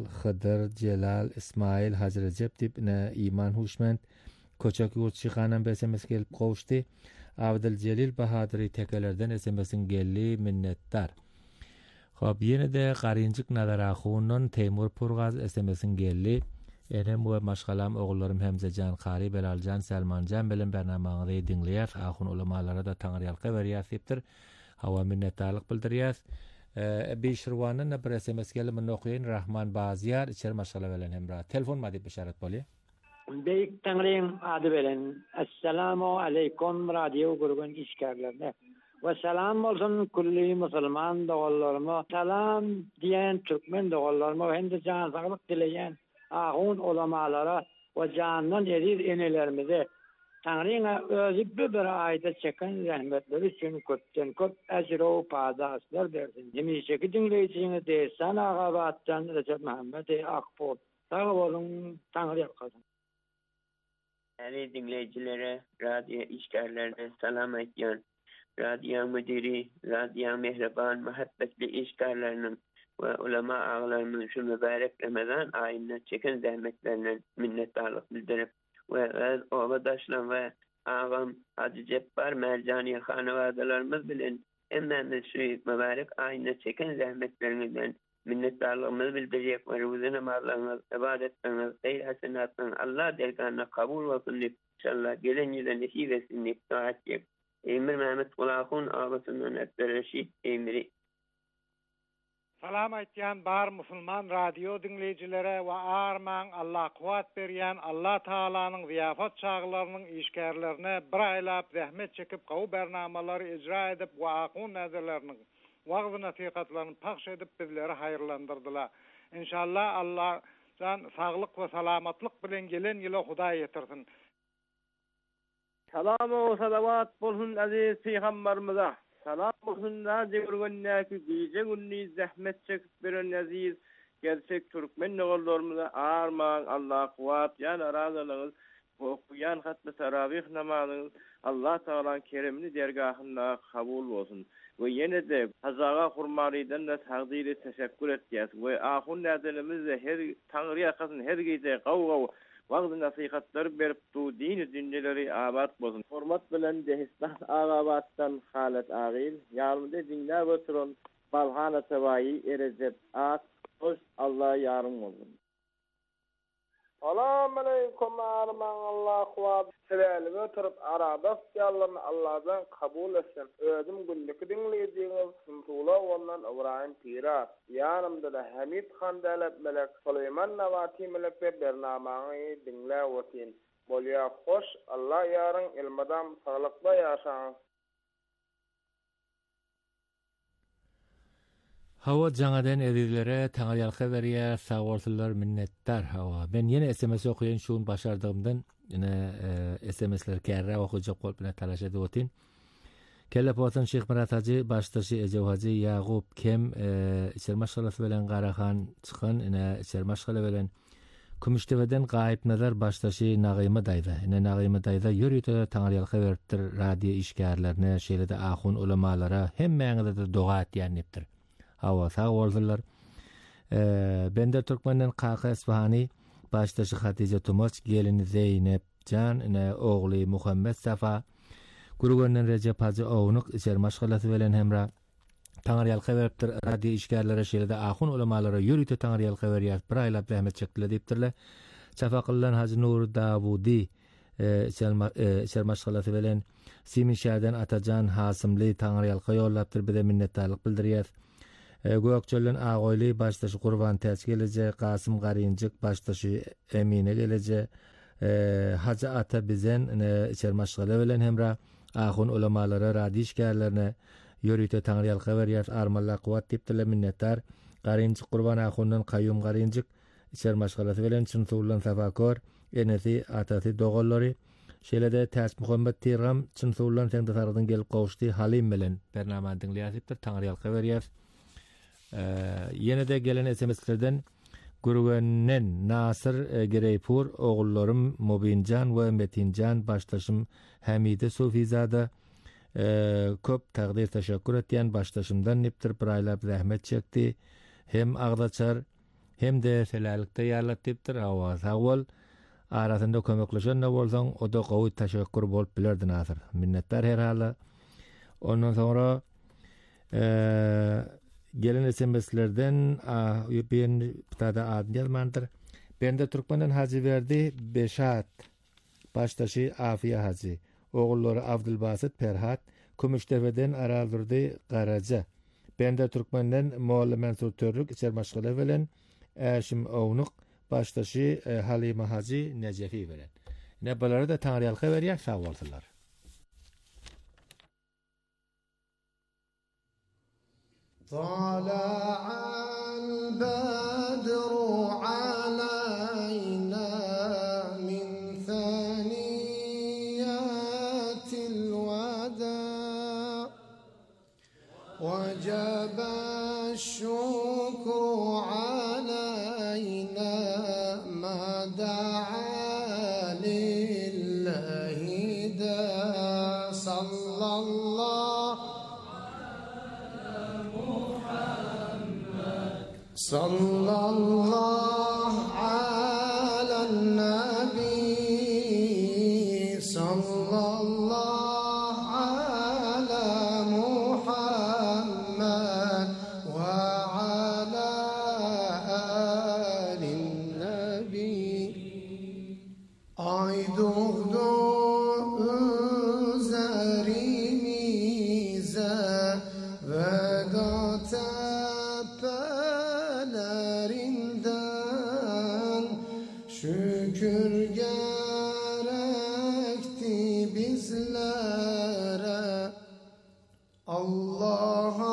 Hıdır, Celal, İsmail, Hacı Recep dip İman Huşment Koçak Yurtçı Xanan SMS gelip qovuştu. Abdülcelil Bahadiri tekelerden SMS'in gelli minnettar. Xo'p, yine de Qarınjık Nadaraxunun Teymur Purgaz SMS'in gelli. Enem we maşgalam oğullarım Hemzecan Qari, Belalcan, Salmancan bilen bernamaňyzy dinleýär. Ahun ulamalara da taňryalky berýärdir. Hawa minnetdarlyk bildirýär. Beşirwanyn bir SMS geldi, men okuýan Rahman Baziyar içer maşgala bilen hemra. Telefon mady beşarat bolýar. Beyik Tanrı'nın adı veren. Esselamu aleyküm radyo grubun işgärlerine. Ve selam olsun kulli musulman doğullarıma. Selam diyen Türkmen doğullarıma. Hem de can sağlık dileyen ahun ulamalara ve candan erir enelerimize. Tanrı'na özü bir ayda çeken rahmetleri için kötten köp ecro padaslar versin. Demişeki dinleyiciniz de sana ağabattan Recep Muhammed Akpol. Sağ olun, Tanrı'ya kazan. Değerli dinleyicilere, radyo işgärlerine selam etyen, radyo müdiri, radyo mehriban, muhabbetli işgärlerinin ve ulema ağalarının şu mübarek Ramazan ayında çeken zahmetlerine minnettarlık bildirip ve ovadaşlan ve ağam Hacı Ceppar Mercaniye hanıvadalarımız bilen emmen şu mübarek ayında çeken zahmetlerinden minnettarlığımızı bildirecek ve rüzü namazlarınız, ibadetleriniz, hayır hasenatlarınız Allah dergâhına kabul olsun deyip inşallah gelen yüzden nesip etsin deyip dua edecek. Emir Mehmet Kulakun ağabeysinden Etberreşit emiri. Salam aytyan bar musulman radyo dinleyicilere ve arman Allah kuvat berýän Allah Taalanyň ziyafat çağlarynyň işgärlerine bir aylap zähmet çekip gawy bernamalary icra edip we aqun nazarlarynyň wagzy nasihatlaryny pahş edip bizleri hayrlandyrdylar. İnşallah Allah can saglyk we salamatlyk bilen gelen ýyla Hudaý ýetirsin. Salam ve salavat bolsun aziz peygamberimize. Salam olsun radyo görgennäki gece günni zahmet çekip beren aziz gerçek Türkmen oğullarymyza arman Allah kuvat ýa razılygyňyz okuyan hatda tarawih namazyny Allah Taalanyň keremini dergahynda kabul bolsun. Ve ýene de hazaga hurmarydan da tagdyry teşekkür etýäs. Ve ahun nädelimizde her Tanrıya kasyn her gece gaw wagty nasihatlar berip tu dini dinleri abat bolsun. Hormat bilen Dehistan agabatdan Halat Agil, ýarymda dinler oturan Balhana Tawayi Erecep At, hoş Allah yarım bolsun. Assalamu aleykum arman Allah kuvat seläli oturup aradas ýallaryny Allahdan kabul etsin. Özüm günlük dinleýäňiz Sumtula bolan Ibrahim Pira. Ýanymda da Hamid Handalap Melek Suleyman Nawati Melek bernamagy dinläp otin. Bolýa hoş Allah ýaryň ilmadam saglykda ýaşaň. Hawa jangadan erilere taňryalky berýär, sag bolsunlar, minnettar hawa. Ben ýene SMS okuyan şuň başardygymdan ýene SMS'ler kärre okujak bolup bilen talaş edip otin. Kelle potan Şeyh Murat Hacı, başdaşy Ejeb Hacı, Ýagup Kem, içer maşgalasy bilen Garahan çykan, ýene içer maşgala bilen Kümüştebeden gaýyp nazar başdaşy Nagymy daýda. Ene Nagymy daýda ýürüýte taňryalky beripdir radio işgärlerine, şeýle-de ahun ulamalara, hemmeňize de doga etýänipdir. Hawa sag bolsunlar. Bender Türkmenden Kaka Esfahani, başdaşy Hatice Tumoç, gelini Zeynep Can, ene ogly Muhammed Safa, Gurugönden Recep Hacı Oğunuk içer maşgalasy bilen hemra taňryalky beripdir radio işgärlere, şeýle-de ahun ulamalara ýürüýte taňryalky berýär. Bir aýlap zähmet çekdiler diýipdirler. Çafakyllan Hacı Nur Davudi içer maşgalasy bilen Simin şäherden Atajan Hasymly taňryalky ýollapdyr, bize minnetdarlyk bildirýär. Gökçölen Ağoyly başdaşy Gurban Täç gelije, Kasım Garynjyk başdaşy Emine gelije, Hacı Ata bizen içer maşgala bilen hemra ahun ulamalara, radio işgärlerine ýürüýte taňryalky berýär. Armalla kuwat diýipdirler, minnettar. Garynjyk Gurban ahundan Qayyum Garynjyk içer maşgalasy bilen Çynsuwlan Safakor, enesi atasy dogollary, şeýle-de Täç Muhammed Tirgam Çynsuwlan seňde tarapdan gelip gowuşdy, Halim bilen bernama dinleýärdir, taňryalky berýär. Yine de gelen SMS'lerden Gurugönnen Nasır Gereypur, oğullarım Mubincan ve Metincan, baştaşım Hamide Sufizada köp taqdir teşekkür etýän baştaşymdan niptir bir aýlap zähmet çekdi. Hem Agdaçar hem de selalikte ýarlatypdyr. Hawa sawol arasında kömekleşen bolsaň o da gowy teşekkür bolup bilerdi Nasir. Minnettar her hala. Ondan sonra gelen SMS'lerden ben tada adın yazmandır. Ben de Türkmenden Hacı verdi Beşat. Baştaşı Afiye Hacı. Oğulları Abdülbasit Perhat. Kümüştepe'den Araldırdı Karaca. Ben de Türkmenden Moğla Mansur Törrük içer maşgule veren Aşim Oğnuk. Baştaşı Halime Hacı Necefi veren. Ne baları da Tanrıyalka veriyor. Sağ olsunlar. طلع البدر علينا من ثنيات الوداع وجب الشكر علينا ما دعا لله دا صلى الله صلى الله على النبي صلى الله على محمد وعلى آل النبي أيدغدو زريميزا وقتا şükür gerekti bizlere Allah'a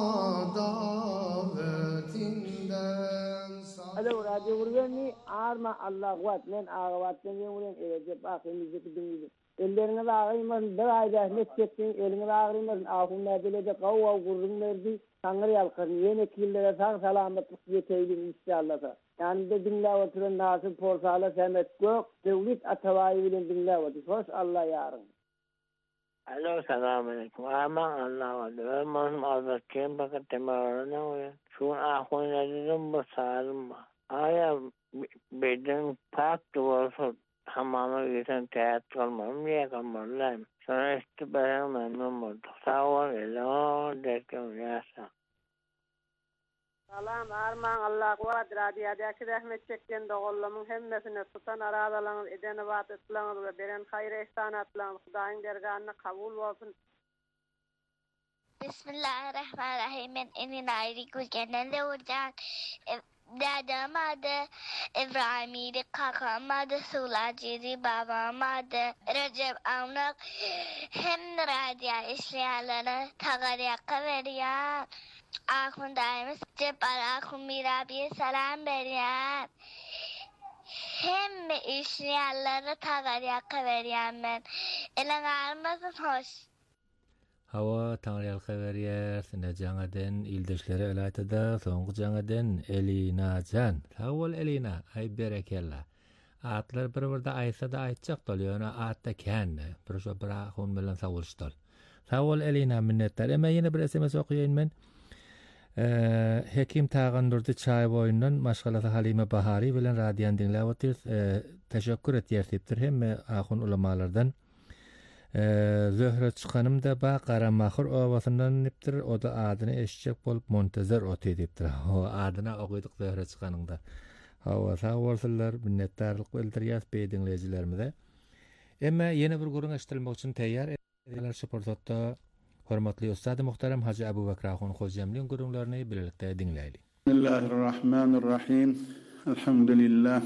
davetinden. Alo radyo vurgani arma Allah vat men ağavattan yemuren evde bakımızdaki dinleyin. Ellerine bağırmayın, bir ayda rahmet çektin, eline bağırmayın, ahunlar dilede kavva gurrun verdi, Tanrı yalkarın, yeni killere sağ salametlik yeteylin inşallah. Yani de dinle oturun nasıl porsalı semet gök, devlet atavayı bilen dinle otur. Hoş Allah yarın. Alo, selamun aleyküm. Aman Allah vardı. Ölmezim azatçıyım fakat demirlerine uyan. Şu an ahunlar dedim bu sağlım var. Aya beden pak duvarsa hamama gitsen teat kalmam diye kalmalılayım. Sonra işte ben memnun olduk. Sağ ol, elo derken yasa. Salam arman Allah kuvat radiyadaki rahmet çekken doğullamun hemmesine tutan aradalanız edeni vaat ettilanız ve beren hayır ihsan ettilanız Hudayın dergahına kabul olsun. Bismillahirrahmanirrahim. Ben enin ayrı güzgenlerle olacak. Dadam adı İbrahim'iydi, kakam adı Sulacıydı, babam adı Recep Avnak. Hem radya işleyenlere tagariyaka veriyor. Ahun daimiz Cebbar Ahun Mirabi'ye selam veriyor. Hem işleyenlere tagariyaka veriyor ben. Elin ağırmasın hoş. Hawa Tanrıyalka veriyor. Necangaden ildeşlere elaytada songu cangaden Elina Can. Sağol Elina. Ay berekella. Atlar bir-birde aysa da aytacak doluyor. Atta kenne. Bir şu bir ahun bilen savuluştol. Sağol Elina minnettar. Ama yine bir SMS okuyayım ben. Hekim Tağandurdu çay boyundan maşgalası Halime Bahari bilen radiyan dinlevatir. Teşekkür et yertiptir. Hem ahun ulamalardan. Zöhre çıkanım da ba Qaramahır ovasından niptir. O da adını eşecek bolup Montezer oti diptir. O adına okuyduk Zöhre çıkanında. Hava sağ olsunlar. Minnettarlık bildiriyaz beydinleyicilerimize. Ama yeni bir gurun eşitilmek için teyyar ediler şuportotta hormatly ustad muhtaram Hacı Abu Bakr Ahun Hocamlyň gurunlaryny birlikde dinleýeli. Bismillahirrahmanirrahim. Elhamdülillah.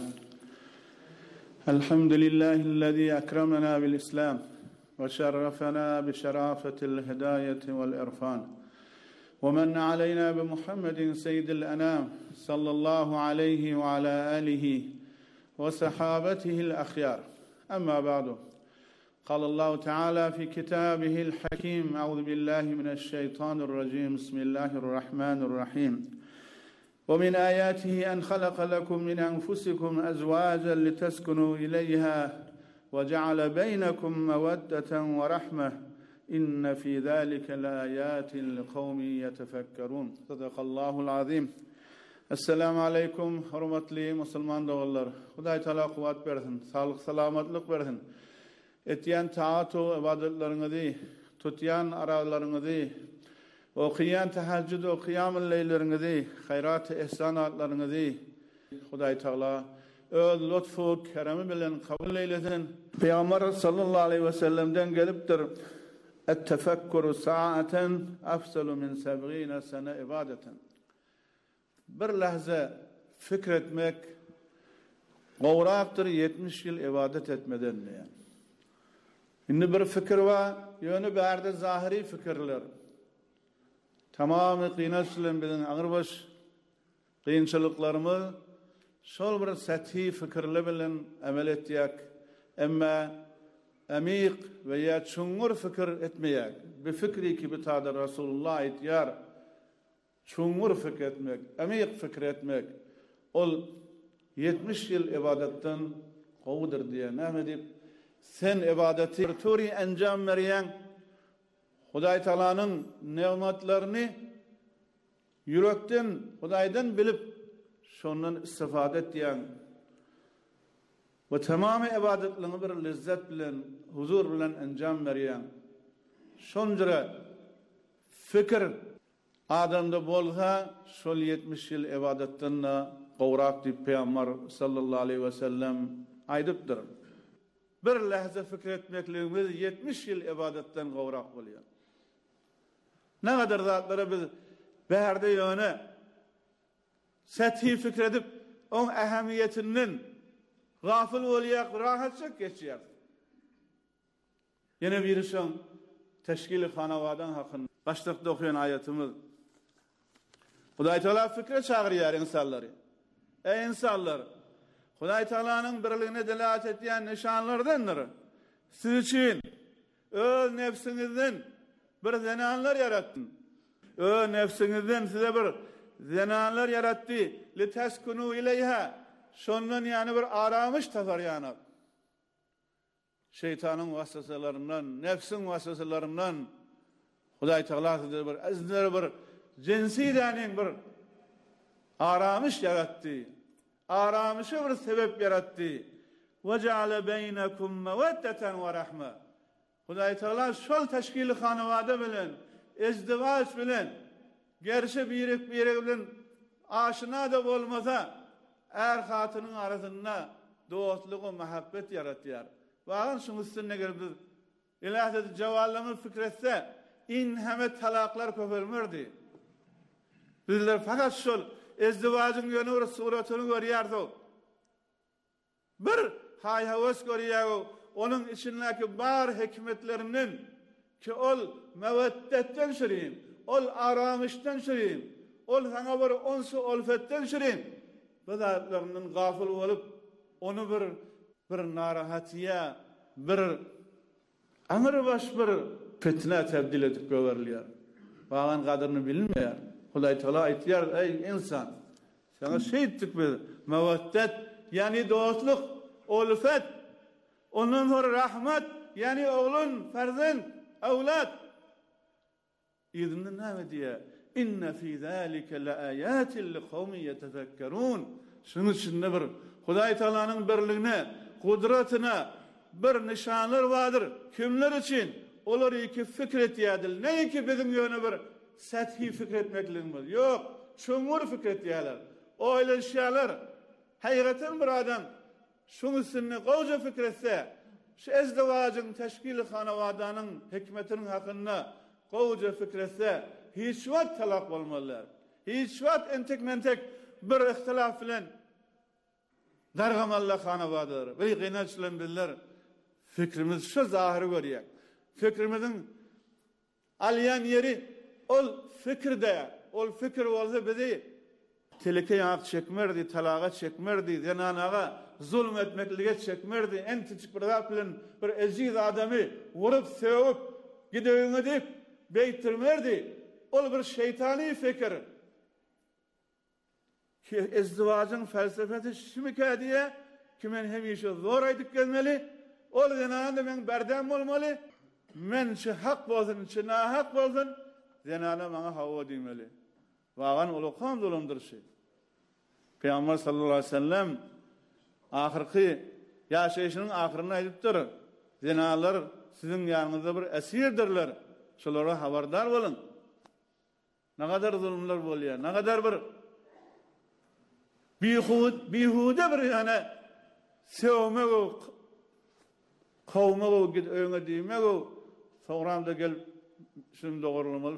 Elhamdülillahi'llezî ekremena bil İslam ve şerrefena bi şerafetil hidayeti vel irfan. Ve men aleyna bi Muhammedin seyyidil enam sallallahu aleyhi ve ala alihi ve sahabetihil ahyar. Amma ba'du. قال الله تعالى في كتابه الحكيم أعوذ بالله من الشيطان الرجيم بسم الله الرحمن الرحيم ومن آياته أن خلق لكم من أنفسكم أزواجا لتسكنوا إليها وجعل بينكم مودة ورحمة إن في ذلك لآيات لقوم يتفكرون صدق الله العظيم Assalamu alaikum, hurmatly Müslüman dogallar. Hudaý taala kuwat bersin, sağlyk salamatlyk bersin. Etýän taat we ibadetleriňizi, tutýan aralaryňyzy, okuyan tahajjud we kıyam-ı leýleriňizi, hayrat-ı ihsanatlaryňyzy Hudaý taala öz lütfü keremi bilen kabul eýlesin. Peýgamber sallallahu aleyhi ve sellem'den gelipdir. Et-tefekkuru sa'aten afsalu min 70 sene ibadeten. Bir lahza fikretmek gowraktır 70 yıl ibadet etmeden diye. Indi bir fikir var, yönü bärde zahiri fikirler. Tamamı kıynaçlığın bilen ağırbaş kıyınçılıklarımı şol bir sethi fikirle bilen amel etýäk. Emma amik veya çuňur fikir etmeyek. Bir fikri ki bitada Rasulullah etýär. Çuňur fikir etmek, amik fikir etmek. Ol 70 yıl ibadetten gowdur diye näme dip sen ibadeti turi enjam berýän Hudaý Taalanyň nematlaryny yürekden Hudaýdan bilip şondan istifade etýän we tamamy ibadetlerini bir lezzet bilen, huzur bilen enjam berýän şonjara fikir adamda bolsa şol 70 yıl ibadetten gowrak diýip Peýgamber sallallahu aleyhi ve sellem aýdypdyr. Bir lahza fikir etmekliğimiz 70 yıl ibadetten gowrak bolýar. Ne kadar zatlara biz bärde ýöne sethi fikir edip on ähemiyetinden gafil bolýak, rahatçak geçýär. Yine bir şoň teşkil-i hanawadan hakynda başlykda okuyan ayetimiz Hudaý Taala fikre çagyrýar insanlary. Ey insanlar, Hudaý Taalanyň birligine delalet etýän nişanlardandyr. Siz üçin öz nefsiňizden bir zenanlar yaratdym. Öz nefsiňizden size bir zenanlar yaratdy. Li taskunu ileyha. Şondan ýani bir aramış tapar ýany. Şeytanyň waswasalaryndan, nefsiň waswasalaryndan Hudaý Taala size bir azlar bir cinsi däniň bir aramış yaratdy. Aramışa bir sebep yaratdy. Ve ceale beynekum meveddeten ve rahme. Hudaý Taala şol teşkili hanawada bilen, ezdivaç bilen, gerçi birek bilen aşina da bolmasa, er hatynyň arasynda dostlyk we muhabbet yaratýar. Bagan şuň üstüne gelip ilahda jawallamy fikretse, in heme talaklar köpelmerdi. Bizler fakat şol ezdivaçyň ýöne bir suratyny görýärdik. Bir hay-hawas görýär, onun içindäki bar hikmetlerinden ki ol meveddetten şirin, ol aramışdan şirin, ol sana bir onsu olfetten şirin. Bu zatlarynyň gafil bolup onu bir narahatyya, bir amr baş bir fitne tebdil edip göwerilýär. Bagan gadyryny bilmeýär. Hudaý Taala aýtýar, ey insan, sana şey etdik biz, meveddet, yani dostluk, ulfet, ondan sonra rahmet, yani oğlun, ferzend, evlat. İzinde näme diýär? İnne fî zâlike leâyâtin liqawmin yetefekkerûn. Şunun içinde bir Hudaý Taalanyň birligine, kudratyna bir nişanlar vardır. Kimler için? Olar iki fikir etýärdir. Ne ki bizim ýöne bir sethi fikir etmekligimiz. Yok, çuňur fikir etýärler. Oýlan şeýler. Haýraten bir adam şuň üstüne gowja fikir etse, şu ezdiwajyň teşkili hanawadanyň hikmetiniň hakynda gowja fikir etse, hiç wagt talak bolmalylar. Hiç wagt entek-mentek bir ihtilaf bilen dargamallar hanawadalar. Bir gynançlan biller. Fikrimiz şu zahiri görýär. Fikrimizin alyan yeri ol fikirde, ol fikir bolsa bizi teleke ýak çekmerdi, talaga çekmerdi, zenanaga zulm etmeklige çekmerdi. En küçük bir zat bilen bir eziz adamy vurup sevip gideýiňe dip beýtirmerdi. Ol bir şeytani fikir. Ki ezdiwajyň felsefesi şimike diye ki men hemişe zor aýdyp gelmeli. Ol zenanda men berdem bolmaly. Men şu hak bolsun, şu nahak bolsun. Zenana maňa hawa diýmeli. Wagan ol kan zulümdir şey. Peygamber sallallahu aleyhi ve sellem ahirki yaşayışının ahirine edipdir. Zinalar sizin yanınızda bir esirdirler. Şolara haberdar olun. Ne kadar zulümler oluyor, ne kadar bir bihude bir yani sevmek o, kavmek o, git öğüne deymek o, sonra da gel şimdi doğrulamalı.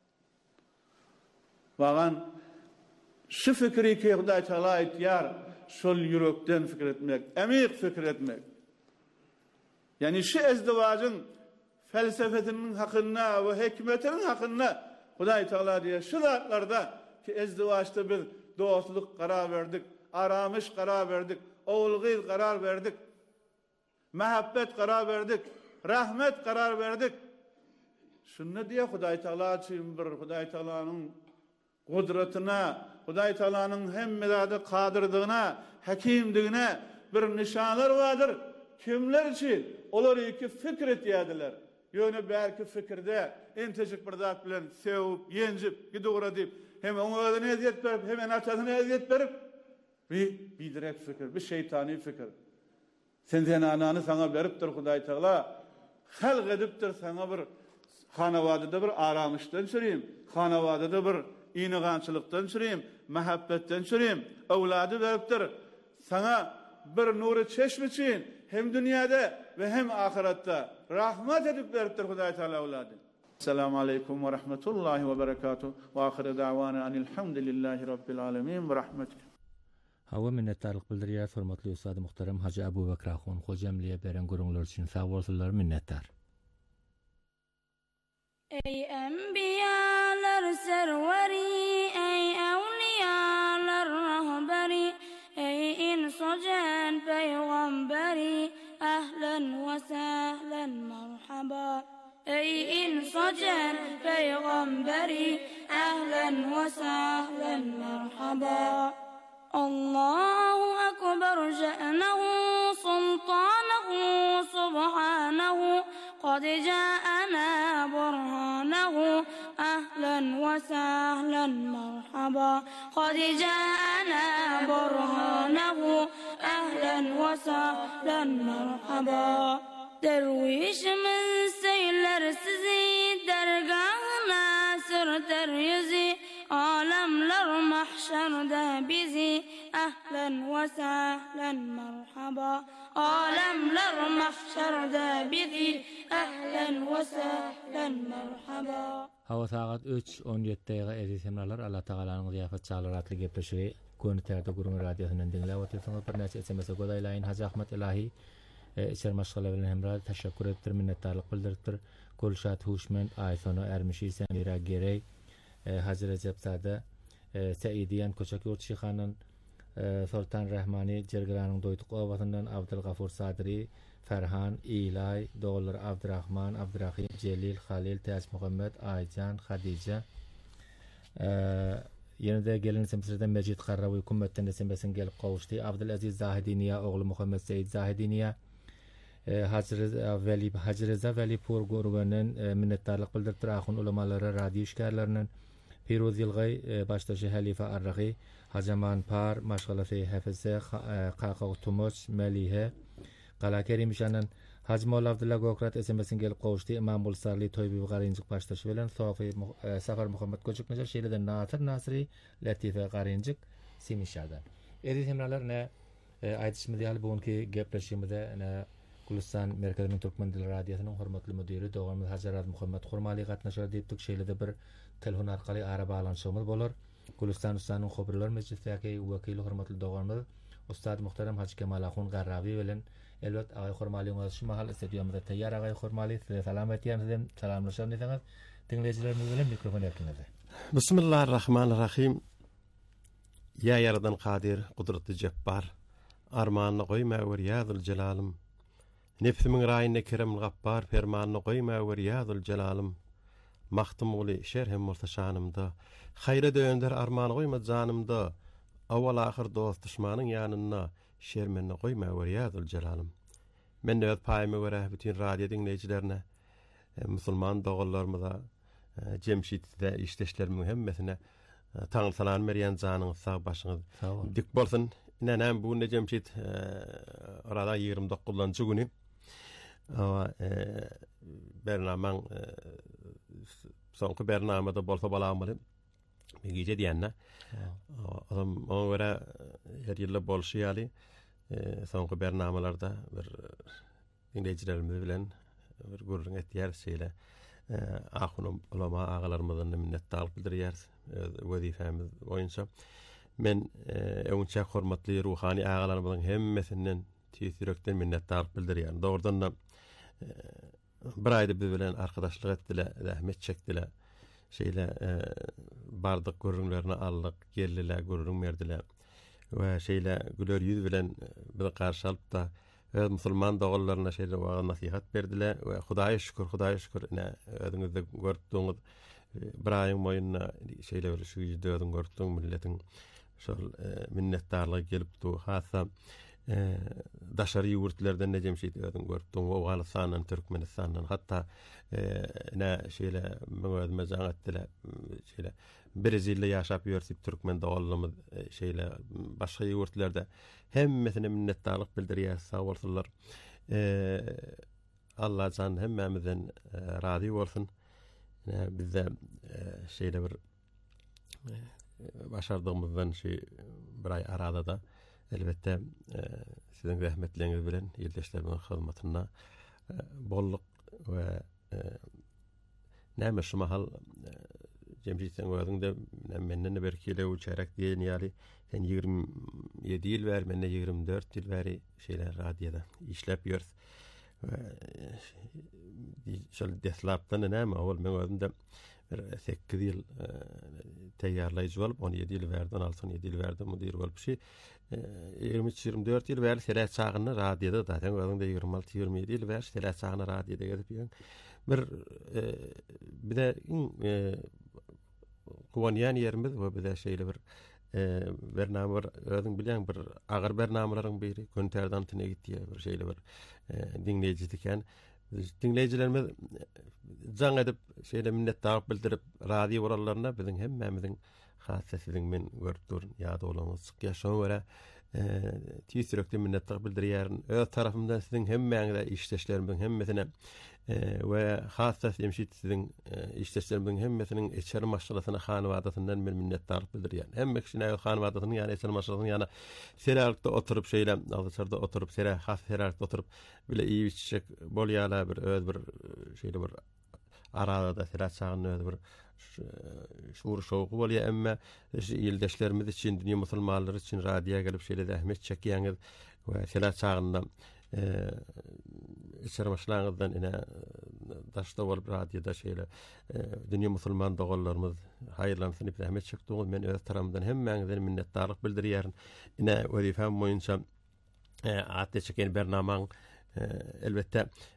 Bağın şu fikri ki Hudaý Taala etýär, şol yürekden fikir etmek, emik fikir etmek. Yani şu ezdivacın felsefetinin hakkında ve hikmetinin hakkında Hudaý Taala diye şu zatlarda ki ezdivaçta biz dostluk karar verdik, aramış karar verdik, oğulgil karar verdik, muhabbet karar verdik, rahmet karar verdik. Şunu diye Hudaý Taala için bir Hudaý Taala'nın kudretine, Hudaý Taala'nın hem medade kadirdiğine, hakimdiğine bir nişanlar vardır. Kimler için? Olar iki fikir etýärdiler. Ýöne belki fikirde entejik bir zat bilen sevip, yenjip, gidoğra deyip, hem oňa özüne eziyet berip, hem anaçasyna eziyet berip, bir direkt fikir, bir şeytani fikir. Sen anany sana beripdir Hudaý Taala, halk edipdir sana bir hanawadyda bir aramışdan süreyim, hanawadyda bir ýynygançylykdan süreyim, muhabbetden süreyim, awlady beripdir. Sana bir nuru çeşme için hem dünýäde we hem ahiretde rahmet edip beripdir Hudaý Taala awlady. Assalamu aleykum ve rahmetullahi ve berekatuh. Ve ahire da'wana enilhamdülillahi rabbil alamin ve rahmetik. Hawa minnetdarlyk bildirýär hormatly ustady muhtaram Haji Abu Bekir Ahun hojamliýe beren gurullar üçin sag bolsunlar, minnetdar. Ey enbiyalar serweri, ey awliyalar rahbari, ey insacan peygamberi, ahlan ve sahlan merhaba. Ey insacan peygamberi, ahlan ve sahlan merhaba. Allahu akbar şa'nehu sultanehu subhanehu قد جاءنا برهانه أهلا وسهلا مرحبا قد جاءنا برهانه أهلا وسهلا مرحبا درويش من سيلر سزي درگاهنا سرتر يزي عالملر محشر ده بزي أهلا وسهلا مرحبا عالملر محشر ده بزي أهلا وسهلا مرحبا. Hawa saat 3:17 edisiýanlar Allah Taalaňyň ziýafat çağlaratly gepleşigi Gönüterde Gurun Radiosynyň dinläp otursaňyz bir näçe SMS godaýlaýyn Haji Ahmet Ilahi içer maşgala bilen hemra teşekkür etdir, minnetdarlyk bildiripdir. Gülşat Huşmend Aýsana Ermişi Semira Gerey Haji Recep Zade Seidiyan Koçak Ýurtşyhanyň Sultan Rahmani Jergiranyň doýtuk obasyndan Abdulgafur Sadri Ferhan, İlay, Doğulur, Abdurrahman, Abdurrahim, Celil, Halil, Taç Muhammed, Aycan, Khadija. Yine de gelin semsirden Mecid Qarrawi hükümetten desembesin gelip kavuştu. Abdülaziz Zahidiniya, oğlu Muhammed Seyid Zahidiniya, Hacı Reza Veli Pur Gurgan'ın minnettarlık bildirtir. Ahun ulamalara, radyo işgarlarının Piruz Yılgay, baştaşı Halife Arraqi, Hacaman Par, Maşgalası Hafize, Qaqaq Tumuç, Melihe, Qala Kerimişanın Hacı Molla Abdullah Gokrat SMS'in gelip kavuştu. İmam Bulsarli Toybi Qarincik baştaşı bilen Safar Muhammed Koçuknaja Şeýleden Natır Nasri Latife Qarincik Simişardan. Edit hemralar ne aýdyşmyzy ýaly bugünkü gepleşigimizde ne Gulistan Merkezinin Türkmen Dili Radiosynyň hormatly müdiri Dogamy Hajarat Muhammed Hurmali gatnaşar diýipdik. Şeýlede bir telefon arkaly ara bağlanşymyz bolar. Gulistan ustanyň hoberler meclisdäki wekili hormatly Dogamy Ustad muhtaram Haji Kemal Ahun Garrawi bilen elbet Agay Hurmaliň şu mahal stadiýumda taýýar Agay Hurmali salamat ýa-da salamlaşan diýseniz dinleýijilerimiz bilen mikrofon ýerkinizde. Bismillahirrahmanirrahim. Ya yaradan qadir, kudretli cebbar, armanyny goýma werýadul jelalym. Nefsimiň raýyna kerem gappar, fermanyny goýma werýadul jelalym. Mahtumly şerhem murtaşanymda, haýra dönder armany goýma janymda. Awal ahir dost düşmanyň ýanyna şermeni goýma werýadul jelalym. Men de paýmy görä bütün radio dinleýijilerine, musulman dogullarymyza, jemşitde işleşlerimiň hemmesine Taň salan berýän janyňyz sag başyňyz dik bolsun. Nänem bu ne Cemşit arada 29-njy güni bernamaň soňky bernamada bolsa bolamaly gije diýenne adam ona göre her ýyly bolşýaly soňky bernamalarda bir dinleýijilerimiz bilen bir gurrun etýär şeýle ahunum ulama agalarymyzdan minnetdarlyk bildirýär wezifemiz boýunça. Men öňçe hormatly ruhani agalarymyzyň hemmesinden tüýsürekden minnetdarlyk bildirýär. Dogrudan da bir aýda biz bilen arkadaşlyk etdiler, rahmet çekdiler. Şeýle bardyk gurrunlaryny aldyk, geldiler, gurrun berdiler. We şeýle güler ýüz bilen bizi garşy alyp da öz musulman dogalaryna şeýle waga nasihat berdiler we Hudaýa şükür, Hudaýa şükür özüňizde görüpdiňiz bir aýyň boýunda şeýle bir şu ýüzde görüpdiň milletiň şol minnetdarlygy gelipdi. Hasa daşary ýurtlardan ne Cemşit özüň görüpdiň Awganistandan, Türkmenistandan hatda şeýle möňe jaň etdiler şeýle Brezilya ýaşap ýörsip Türkmen dogallymyz şeýle başga ýurtlarda hemmesine minnetdarlyk bildirýär, sag bolsunlar. Allah jan hemmemizden razy bolsun. Bizde şeýle bir başardığımızdan bir ay arada da elbette sizin rahmetleriniz bilen ýerleşlerimin hyzmatyna bolluk we näme şu mahal Cemşitden özüňde menden bir kile uçarak diýen ýaly sen 27 ýyl bäri mende 24 ýyl bäri şeýle radioda işlep ýörs. Şol deslapdan näme ol men özümde 8 ýyl teýýarlaýjy bolup 17 ýyl berdi, 16-17 ýyl berdi mudir bolup 23-24 ýyl berdi sele çagyny radioda da sen özüňde 26-27 ýyl berdi sele çagyny radioda gezip ýöň. Bir de kuwanýan ýerimiz we bir de şeýle bir bernama özüň bilen bir agyr bernamalaryň biri Könterden tine gitdi bir şeýle bir dinleýiji diken dinleýijilerimiz jaň edip şeýle minnetdarlyk bildirip radio urallarına biziň hemmemizin hassaslygyny men görüp durun ýa-da olaňyz ýaşagy göre tüýsürekden minnetdarlyk bildirýär. Öz tarapymdan siziň hemmeňize işleşlerimizin hemmesine we hassas Cemşit siziň işleşlerimizin hemmesiniň eçeri maşgalatyna hanwadatynyň men minnetdarlyk bildirýär. Hemme kişine hanwadatynyň ýani eçeri maşgalatynyň ýana seralykda oturup şeýle alçarda oturup seralykda oturup bile iyi içecek bolýarlar bir öz bir şeýle bir arada da serat çagyny öz bir şuur şowky bolýar emma ýyldaşlarymyz için, dünýä musulmanlary için radioga gelip şeýle zähmet çekýäňiz we selat çagynda içermaşlaňyzdan ine daşda bolup radioda şeýle dünýä musulman dogallarymyz haýyrlansyn diýip zähmet çekdiňiz. Men öz taramdan hemmeňizden minnetdarlyk bildirýär. Ine wezifem boýunça atdy çeken bernamaň elbette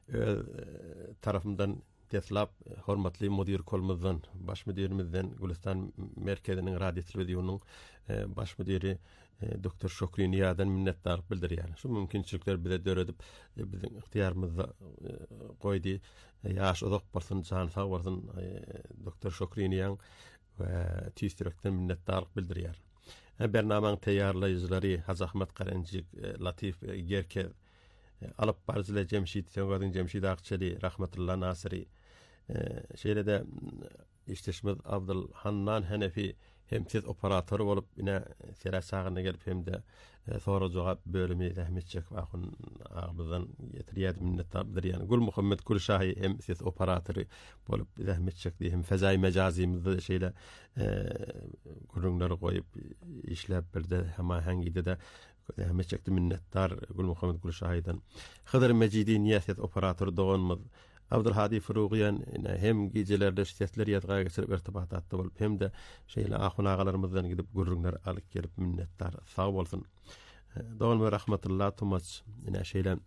tarafımdan deslap hormatly mudir kolmuzdan baş müdirimizden Gülistan merkeziniň radio telewizionynyň baş müdiri Doktor Şokry Niýadan minnetdarlyk bildirýär. Şu mümkinçilikler bize döredip biziň ihtiýarymyzda goýdy. Ýaş uzak bolsun, jan sag bolsun Doktor Şokry Niýan we tüýsürekden minnetdarlyk bildirýär. Bernamaň teýýarlaýjylary Hazahmat Garanjik, Latif Gerke alıp barzyle Cemşit, Söňgödüň Cemşit Akçaly, rahmetullah Nasiri şeýle de işleşmez Abdul Hannan Hanefi hem siz operatör bolup ine sera çagyna gelip hem de sonra jogap bölümi zähmet çek wagyn agbydan ýetirýär minnetdarlyk ýani Gül Muhammed Gülşahy hem siz operatörü bolup zähmet çekdi hem fezaý mejazymyzda şeýle gurunlary goýup işläp birde hema hangide de zähmet çekdi minnetdar Gül Muhammed Gülşahydan. Hydyr Mejidi niýet operatör doganmyz Abdulhadi Furugiyan hem gijelerde şirketler ýatga geçirip irtibatda bolup hem de şeýle ahunagalarymyzdan gidip gurrunlar alyp gelip minnetdar sag bolsun. Dowul rahmetullah tumaç ine şeýle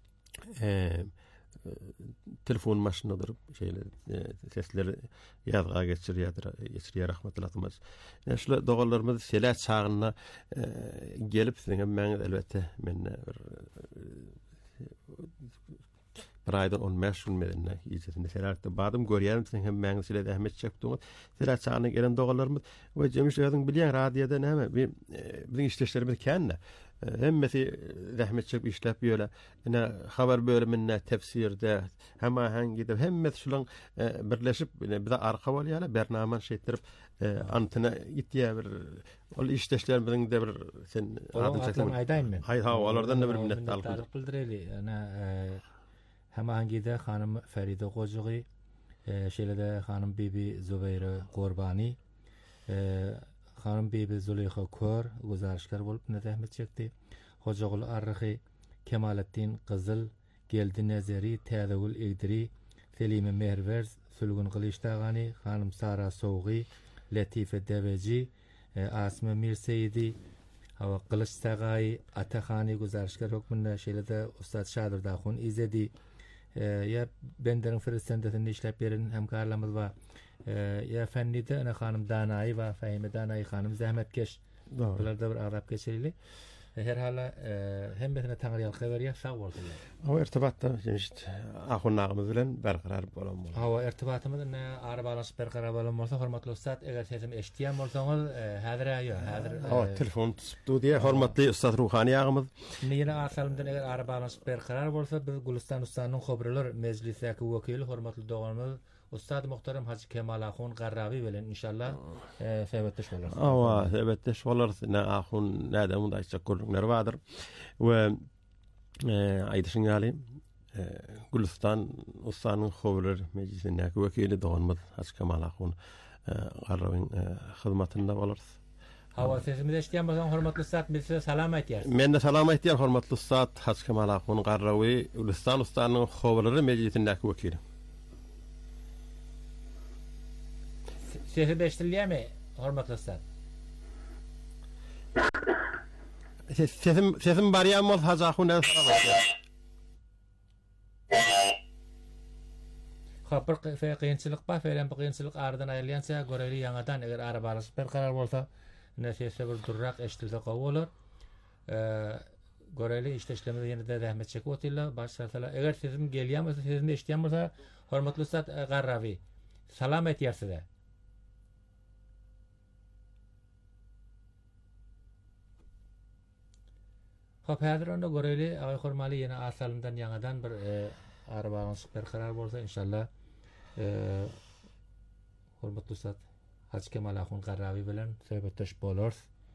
telefon maşyna durup şeýle sesleri ýatga geçirýär rahmetullah tumaç. Şol dogallarymyz selat çagyna gelip siziň hemmeňiz elbette men Braydan on meşhur medenne ýetdi. Selerde badym görýärim sen hem mäňsile de Ahmet çekdiňiz. Seler çanyň gelen dogalarymyz we jemişlerden bilýän radioda näme bizim işleşlerimiz känne. Hemmesi Ahmet çek işläp ýöle. Ene habar bölüminde tefsirde hema hangide hemmesi şulan birleşip bir de arka bolýarlar bernaman şeýtirip antına gitýär bir ol işleşlerimizin de bir sen adım çeksen aýdaýmyn. Hay ha olardan da bir minnetdarlyk bildireli. Ana hema hangide hanım Feride Gojugy, şeýlede hanım Bibi Zubeyre Gurbani, hanım Bibi Zuleyha Kör guzarşkar bolup nädähmet çekdi. Hojagul Arryhy, Kemalettin Kızıl, Geldi Nezeri, Täzegül Egdiri, Selime Mehrverz, Sülgün Kılıçdagany, hanım Sara Sowgy, Latife Deveci, Asma Mirseydi, Hawa Kılıçdagay, Atakhani guzarşkar hukmunda şeýlede Ustad Şadyr Dahun izledi. Ya benderin firistendetini işläp beren hemkarlarymyz bar. Ya fennide ana hanım Danay we Fahime Danay hanım zähmetkeş. Bular da bir arap geçerli. Her hala hemmesine taňryal haberýär sag bolsunlar. O irtibatda jeşit ahunlarymyz bilen berqarar bolan bolýar. Hawa irtibatymyz arabalar berqarar bolan bolsa hormatly ustad, eger sesimi eşitýän bolsaňyz häzir Hawa telefon studiýa hormatly ustad Ruhani agymyz. Meni asalymdan eger arabalar berqarar bolsa biz Gulistan ustanyň hobralar meclisidäki wekili hormatly doganymyz Ustad Muhtaram Hacı Kemal Ahun Garravi bilen inşallah sebetdeş bolar. Awa sebetdeş bolar. Ahun näde munda çakurlar vardır. We aýdyşyň ýaly Gulistan ustanyň howlar meclisindäki wekili doganymyz Hacı Kemal Ahun Garraviň hyzmatynda bolar. Hawa sesimi eşitýän bolsaň hormatly ustad, biz size salam aýtýar. Men de salam aýtýar hormatly ustad Hacı Kemal Ahun Garravi Gulistan ustanyň howlary meclisindäki wekili. Sesi beştilýärmi hormatly ustad? Sesim barýarmy Hacı Ahun salam aýtýar. Hapır kıyınçılık var, falan bir kıyınçılık aradan ayrılyansa göreli yanadan eğer arabalar berkarar bolsa nesiyse bir durrak eştilse qawy bolar. Göreli işleşlemede ýene-de rahmet çekip otylar, başlarsalar. Eger sizim gelýän bolsa, sizim eşitýän bolsa, hormatly ustad Garravi, salam aýtýar size. Hop häzir onda göreli agay hormaly ýene asalymdan ýanadan bir arabaňyz berkarar bolsa inşallah hormatly ustad Hacı Kemal Ahun Garravi bilen söhbetdeş bolar.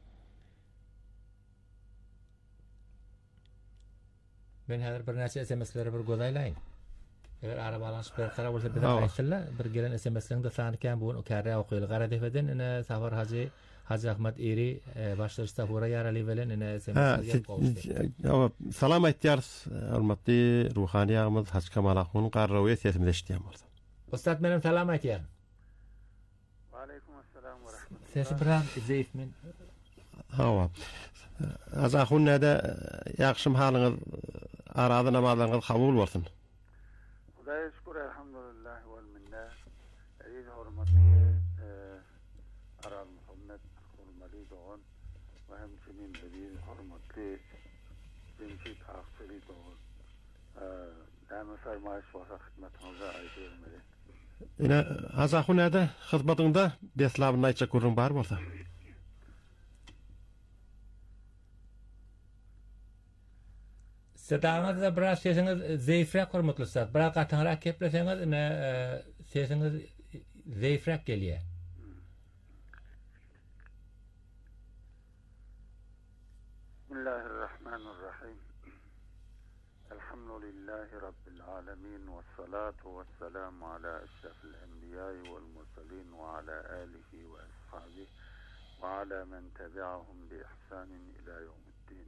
Ben häzir bir näçe SMS-lere bir göz aýlaýyn. Eger arabalar berkarar bolsa bir aýtdylar, bir gelen SMS-lerde sany kän bu kärä okyly Garadefeden ene Safar Hacı Ahmet Eri başlar Safura ýaraly bilen ene SMS-lerge gowuşdy. Salam aýtýar hormatly Ruhani agymyz Hacı Kemal Ahun Garrawi sesimi eşitýän bolsa. Ustad menem salam aýtýar. Wa aleykum assalam we rahmetullah. Sesi bilen zeyf men. Hawa. Hacı Ahun näde ýagşym halyňyz arada namazlaryňyz kabul bolsun. Hudaýa şükür elhamdülillah wal minna. Aziz hormatly Aral Muhammed Hulmali doğan ve hemçinin aziz hormatly Cemşit Akseli doğan. Näme fermaýyş bolsa hyzmatyňyza aýdyrmady. Ene Hacı Ahun näde hyzmatyňda beslabyny aýtjak görüň bar bolsa. Sedaňyz da biraz sesiňiz zeyfrak hormatly ustad. Biraz gatyňrak kepleseňiz sesiňiz zeyfrak gelýär. Bismillahirrahmanirrahim. Elhamdülillahi rabbil alamin ve salatu vesselamu ala eşrefil enbiya'i vel murselin ve ala alihi ve ashabihi ve ala men tabi'ahum bi ihsanin ila yevmiddin.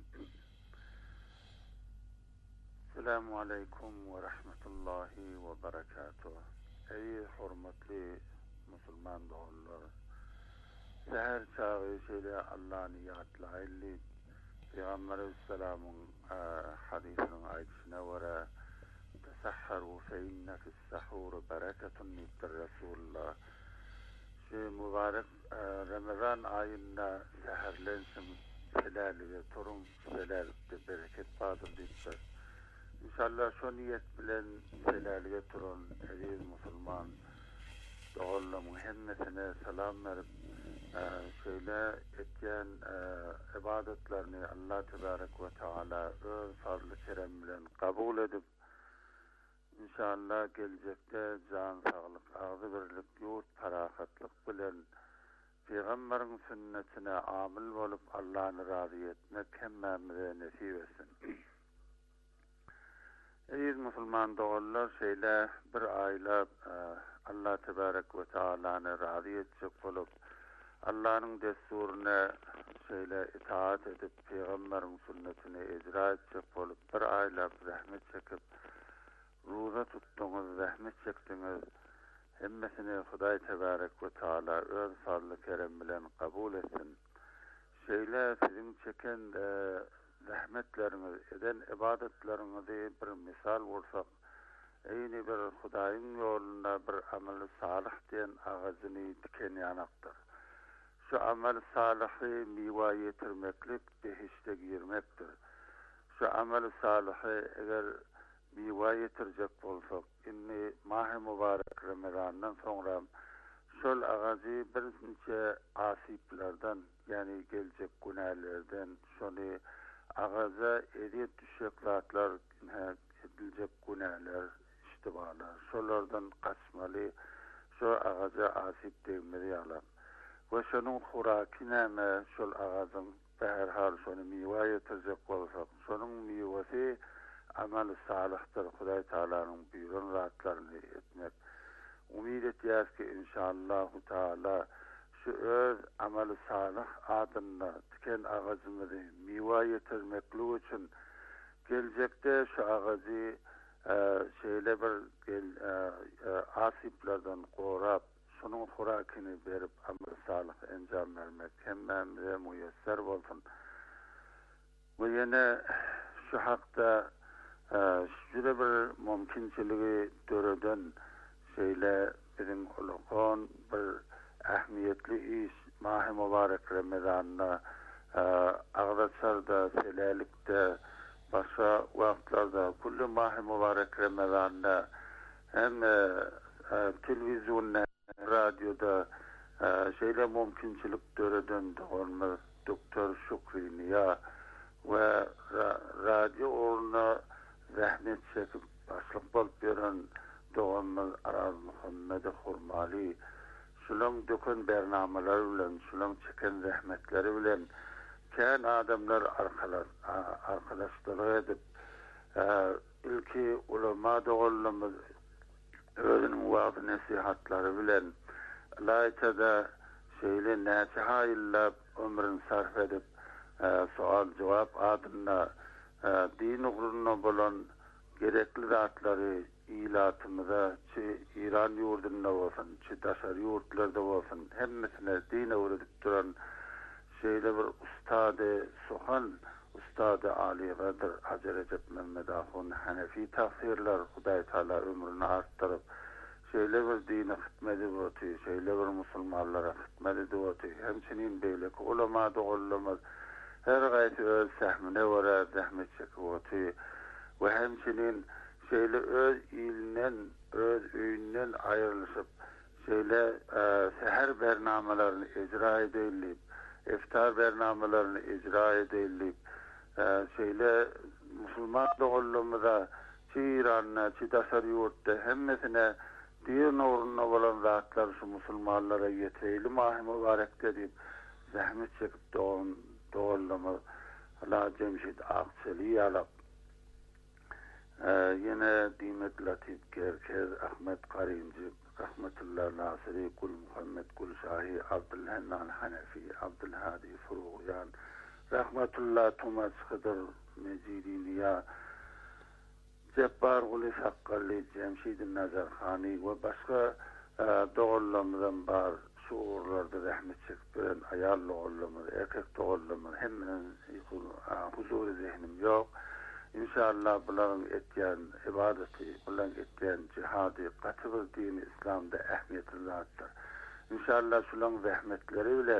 Selamu aleykum ve rahmetullahi ve berekatuh. Ey hurmatly musulman do'allar. Seher çağı şeýle Allah'ın ýatlaýly Peygamber Aleyhisselam'ın hadisinin aýdyşyna göre tesahharu fe inne fis-sahur bereketun min Resulullah. Şu mübarek Ramazan ayında seherlensin helal ve turun helal bereket vardır diýip inşallah şu niyet bilen selalge turan aziz musulman doğrulamın hemmesine selam verip şöyle etken ibadetlerini Allah Tebarek ve Teala öz fazlı kerem bilen kabul edip inşallah gelecekte can sağlık, ağzı birlik, yurt parakatlık bilen Peygamberin sünnetine amil olup Allah'ın razı etmek hemmemize nesip etsin. Aziz musulman doğrular şeyle bir ayla Allah Tebarek ve Teala'nı razı edecek olup Allah'ın desturuna şeyle itaat edip Peygamberin sünnetini icra edecek olup bir ayla zahmet çekip ruza tuttuğunuz, zahmet çektiniz hemmesini Huday Tebarek ve Teala öz fazlı kerem bilen kabul etsin. Şeyle sizin çeken zahmetleriniz, eden ibadetlerinizi bir misal vursak, eyni bir Hudayın yolunda bir amel-i salih diyen ağzını diken yanaktır. Şu amel-i salihi miva yetirmeklik behişte girmektir. Şu amel-i salihi eğer miva yetirecek olsak, inni mah-i mübarek Ramazan'dan sonra şol ağacı birinci asiplerden, yani gelecek günahlerden, şunu ağaca edip düşecek zatlar, edilecek günahlar, iştibalar, şolardan kaçmalı, şu ağaca asip değmeli alan. Ve şunun hurakine şol ağacın herhal şunu miva yetirecek olsak, şunun mivası amel-i salihtir. Huday Teala'nın buyurun zatlarını etmek. Umid ediyoruz ki inşallahü Teala şu öz amel-i salih adında diken ağacımızı miva yetirmekliği için gelecekte şu ağacı şeyle bir asiplerden korap şunun hurakini verip amel-i salih encam vermek hemmemize müyesser olsun. Ve yine şu hakta şöyle bir mümkünçiliği döreden şeyle bizim ulukon bir ahmiyetli iş mah-i mübarek Ramazan'da Ağdaçar'da, Selalik'te, başka vakitlarda kullu mah-i mübarek Ramazan'da hem televizyonda, radyoda şeyle mümkünçilik döreden doğurma Doktor Şükrü Niya ve radyo uğruna zahmet çekip başlık bulup veren doğumuz Araz Muhammed'i Hurmali şulan dökün bernameler bilen, şulan çeken zahmetleri bilen kâin adamlar arkadaşları edip ilki ulema doğullumuz özünün vaaz nesihatları bilen layıkada şeyle nasiha illa ömrün sarf edip sual cevap adına din uğruna bulan gerekli zatları ilatımıza çi İran yurdunda olsun, çi daşar yurtlarda olsun hemmesine dine uğradık duran şeyle bir ustadı Suhan, ustadı Ali Kadir Hacı Recep Mehmet Ahun Hanefi tafsirler Huday Teala ömrünü arttırıp şeyle bir dine hizmet ediyordu, şeyle bir Müslümanlara hizmet ediyordu. Hemçinin beylik ulema doğullamaz her gayet öz sahmine vara zahmet çekiyordu ve hemçinin şeyle öz ilinden, öz öyünden ayrılışıp şeyle seher bernamelerini icra edilip iftar bernamelerini icra edilip şeyle Müslüman doğullumuza çi İran'na, çi daşar yurtta hemmesine din uğruna olan zatlar şu Müslümanlara yetireyli mah-i mübarek deyip zahmet çekip doğullumuz Allah Cemşid Akçeli alıp yine Dimet Latif Kerkez, Ahmet Karimci, Rahmetullah Nasiri, Kul Muhammed Kul Şahi, Abdülhennan Hanefi, Abdülhadi Furuğyan, Rahmetullah Tumas Hıdır Mecidi Niya, Cebbar Guli Sakkalli, Cemşid Nazarkhani ve başka doğullarımızdan var şu uğurlarda rahmet çektiren ayarlı oğullarımız, erkek doğullarımız heminin huzur-i zihnim yok. İnşallah bunların etken ibadeti, bunların etken cihadı, katı dini İslam'da ehmiyetli zattır. İnşallah şulan zahmetleri bilen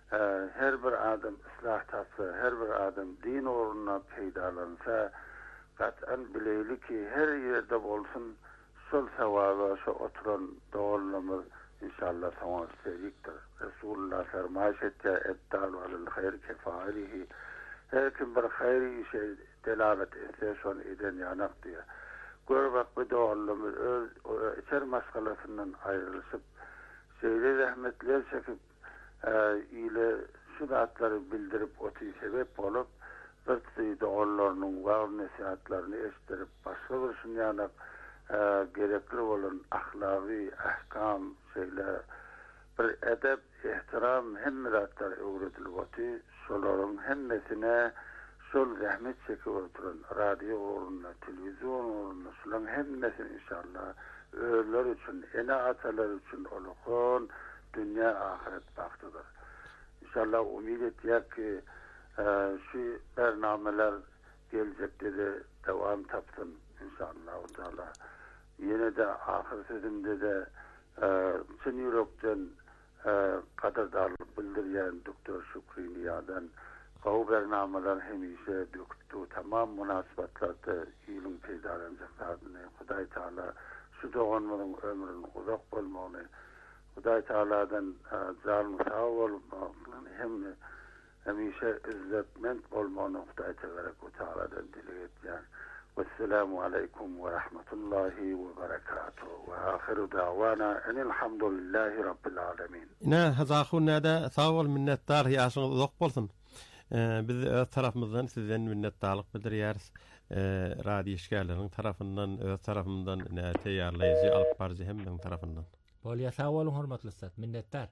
her bir adam ıslah tapsa, her bir adam din uğruna peydalansa, Kat'an bileyli ki her yerde bolsun sol sevaba şu oturan doğullamız inşallah tamam isteyiktir. Resulullah fermaş etti ettal alel hayr kefalihi. Her kim bir hayri şey delavet etse şun eden yanak diye. Gör bak bu doğullamız içer maskalasından ayrılışıp şeyle rahmetler çekip ile şu zatları bildirip otu sebep olup bir doğullarının var nasihatlarını estirip başka bir şun yanak gerekli olan ahlaki ahkam şeyler bir edep ihtiram hemmedatlar öğretilip otu şoların hemmesine şol zahmet çekip oturan radyo uğruna televizyon uğruna şoların hemmesini inşallah ölüler için ene atalar için olukun dünya ahiret baktıdır. İnşallah umid etiyek ki şu bernameler gelecekte de devam tapsın inşallah. Yine de ahir sözümde de Çin Yürek'ten kadardarlık bildiriyen Doktor Şükrü Niya'dan bu bernameler hemişe döktü. Tamam münasebetlarda ilim peydaranacaklarını Huday Teala şu doğanların ömrünün uzak olmağını Huday Teala'dan zalim sağ olmağını hemişe izzetment olmağını Huday Teala'dan dile ettiler. والسلام عليكم ورحمة الله وبركاته وآخر دعوانا أن الحمد لله رب العالمين. هذا أخونا هذا ثاول من التار هي عشان ذوق بلطن بالطرف مدن سيدن من التعلق بدريارس رادي إشكالن طرف مدن تيار ليزي ألف بارزهم من طرف مدن. بوليا ثاول هرمت لسات من التار.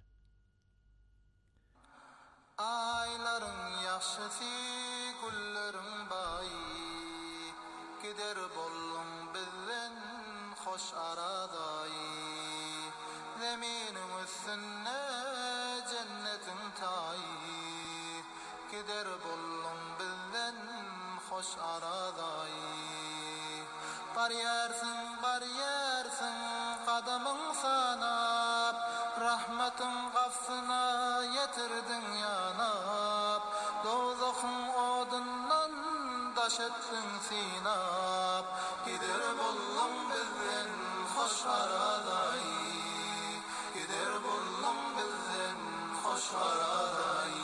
Ayların yaşısı kulların bayi gider bollum bizden hoş aradayı zeminin üstüne cennetin tayı gider bollum bizden hoş aradayı bar yersin kadamın sanap rahmetin gafsına yetirdin yanap dozakın odundan daşettin sinap gider bollum bizden hoş aradayı gider bollum bizden hoş aradayı.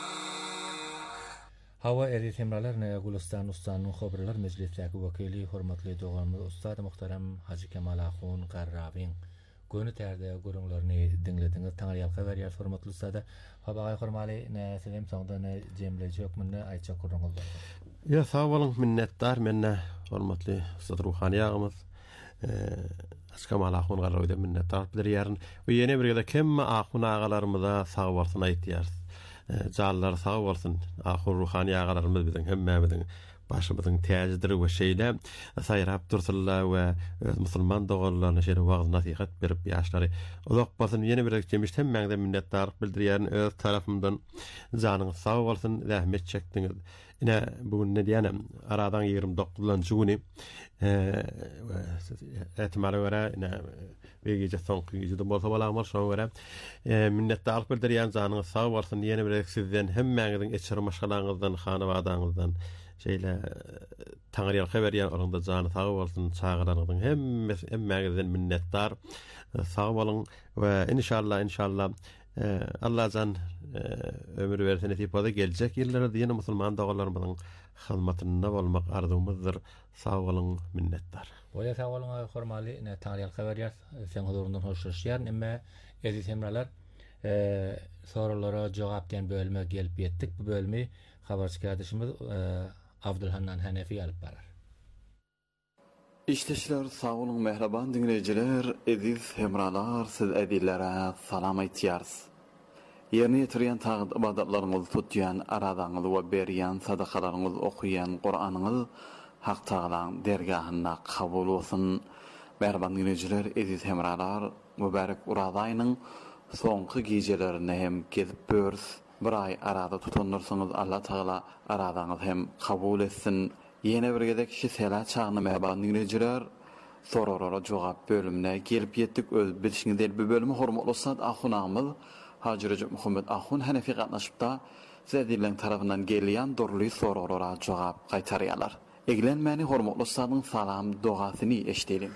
Hava eri temralar Gulistan Ustanın xabarlar meclisdagi vakili hurmatli doğanımız Ustad muhtaram Hacı Kemal Axun Qarrabin Gönü terde görünglerini dinlediniz. Tanrıyalqa veriyar hurmatli Ustad. Habagay hurmali ne selam sonda ne cemleji yok menne ayça kurungul var. Ya sağ olun minnettar menne hurmatli Ustad Ruhani ağamız. Hacı Kemal Axun Qarrabin minnettar bilir yarın. Ve yeni bir kim Axun ağalarımıza sağ olsun aytıyar. Jallar sağ olsun. Axun Ruhani ağalarımız bizden hemmemizin başımızın tacıdır ve şeyle sayrap dursunlar ve Müslüman doğullarına şöyle vaaz nasihat verip yaşları uzak basın yeni bir demiştim ben de minnettarlık bildiriyorum öz tarafımdan canınız sağ olsun zahmet çektiniz. Yine bu ne diyelim aradan 29 Juni ihtimali göre ve gece son gece de bolsa balamar sonra minnettarlık bildiriyorum canınız sağ olsun yeni bir sizden hemmenizin içeri maşgalanızdan xanabadanızdan şeyle Tanrıyal xeberiyan oranda canı sağ olsun çağıranın hemmegizden minnettar sağ olun ve inşallah Allah can ömür versin etip gelecek yıllarda yine Müslüman doğullarımızın hizmetinde olmak arzumuzdur. Sağ olun minnettar. Boya sağ olun hormali ne Tanrıyal xeberiyan sen huzurundan hoşlaşıyan ama aziz hemralar sorulara cevap den bölüme gelip yettik. Bu bölümü haberci kardeşimiz Abdülhannan Hanefi alıp barar. İşteşler sağ olun mehraban dinleyiciler, aziz hemralar, siz edillere salam aytıyarız. Yerine yetiriyen tağıt ibadatlarınızı tutyan, aradanız ve beriyen sadakalarınızı okuyan Kur'an'ınız Hak Tağlan dergahına kabul olsun. Mehraban dinleyiciler, aziz hemralar, mübarek uradayının sonki gecelerine hem gezip börs. Bir ay arada tutunursanız Allah Teala aradanız hem kabul etsin. Yine bir gedek şisela çağını mehban dinleyiciler sororora cevap bölümüne gelip yettik öz bilişini değil bir bölümü hormatlı Ustad Axun ağamız Hacı Recep Muhammed Axun Hanefi qatnaşıpda zedilen tarafından geliyen doğruluğu sororora cevap qaytarıyalar. Eglenmeni hormatly ustadyň salam dogasyny eşdelim.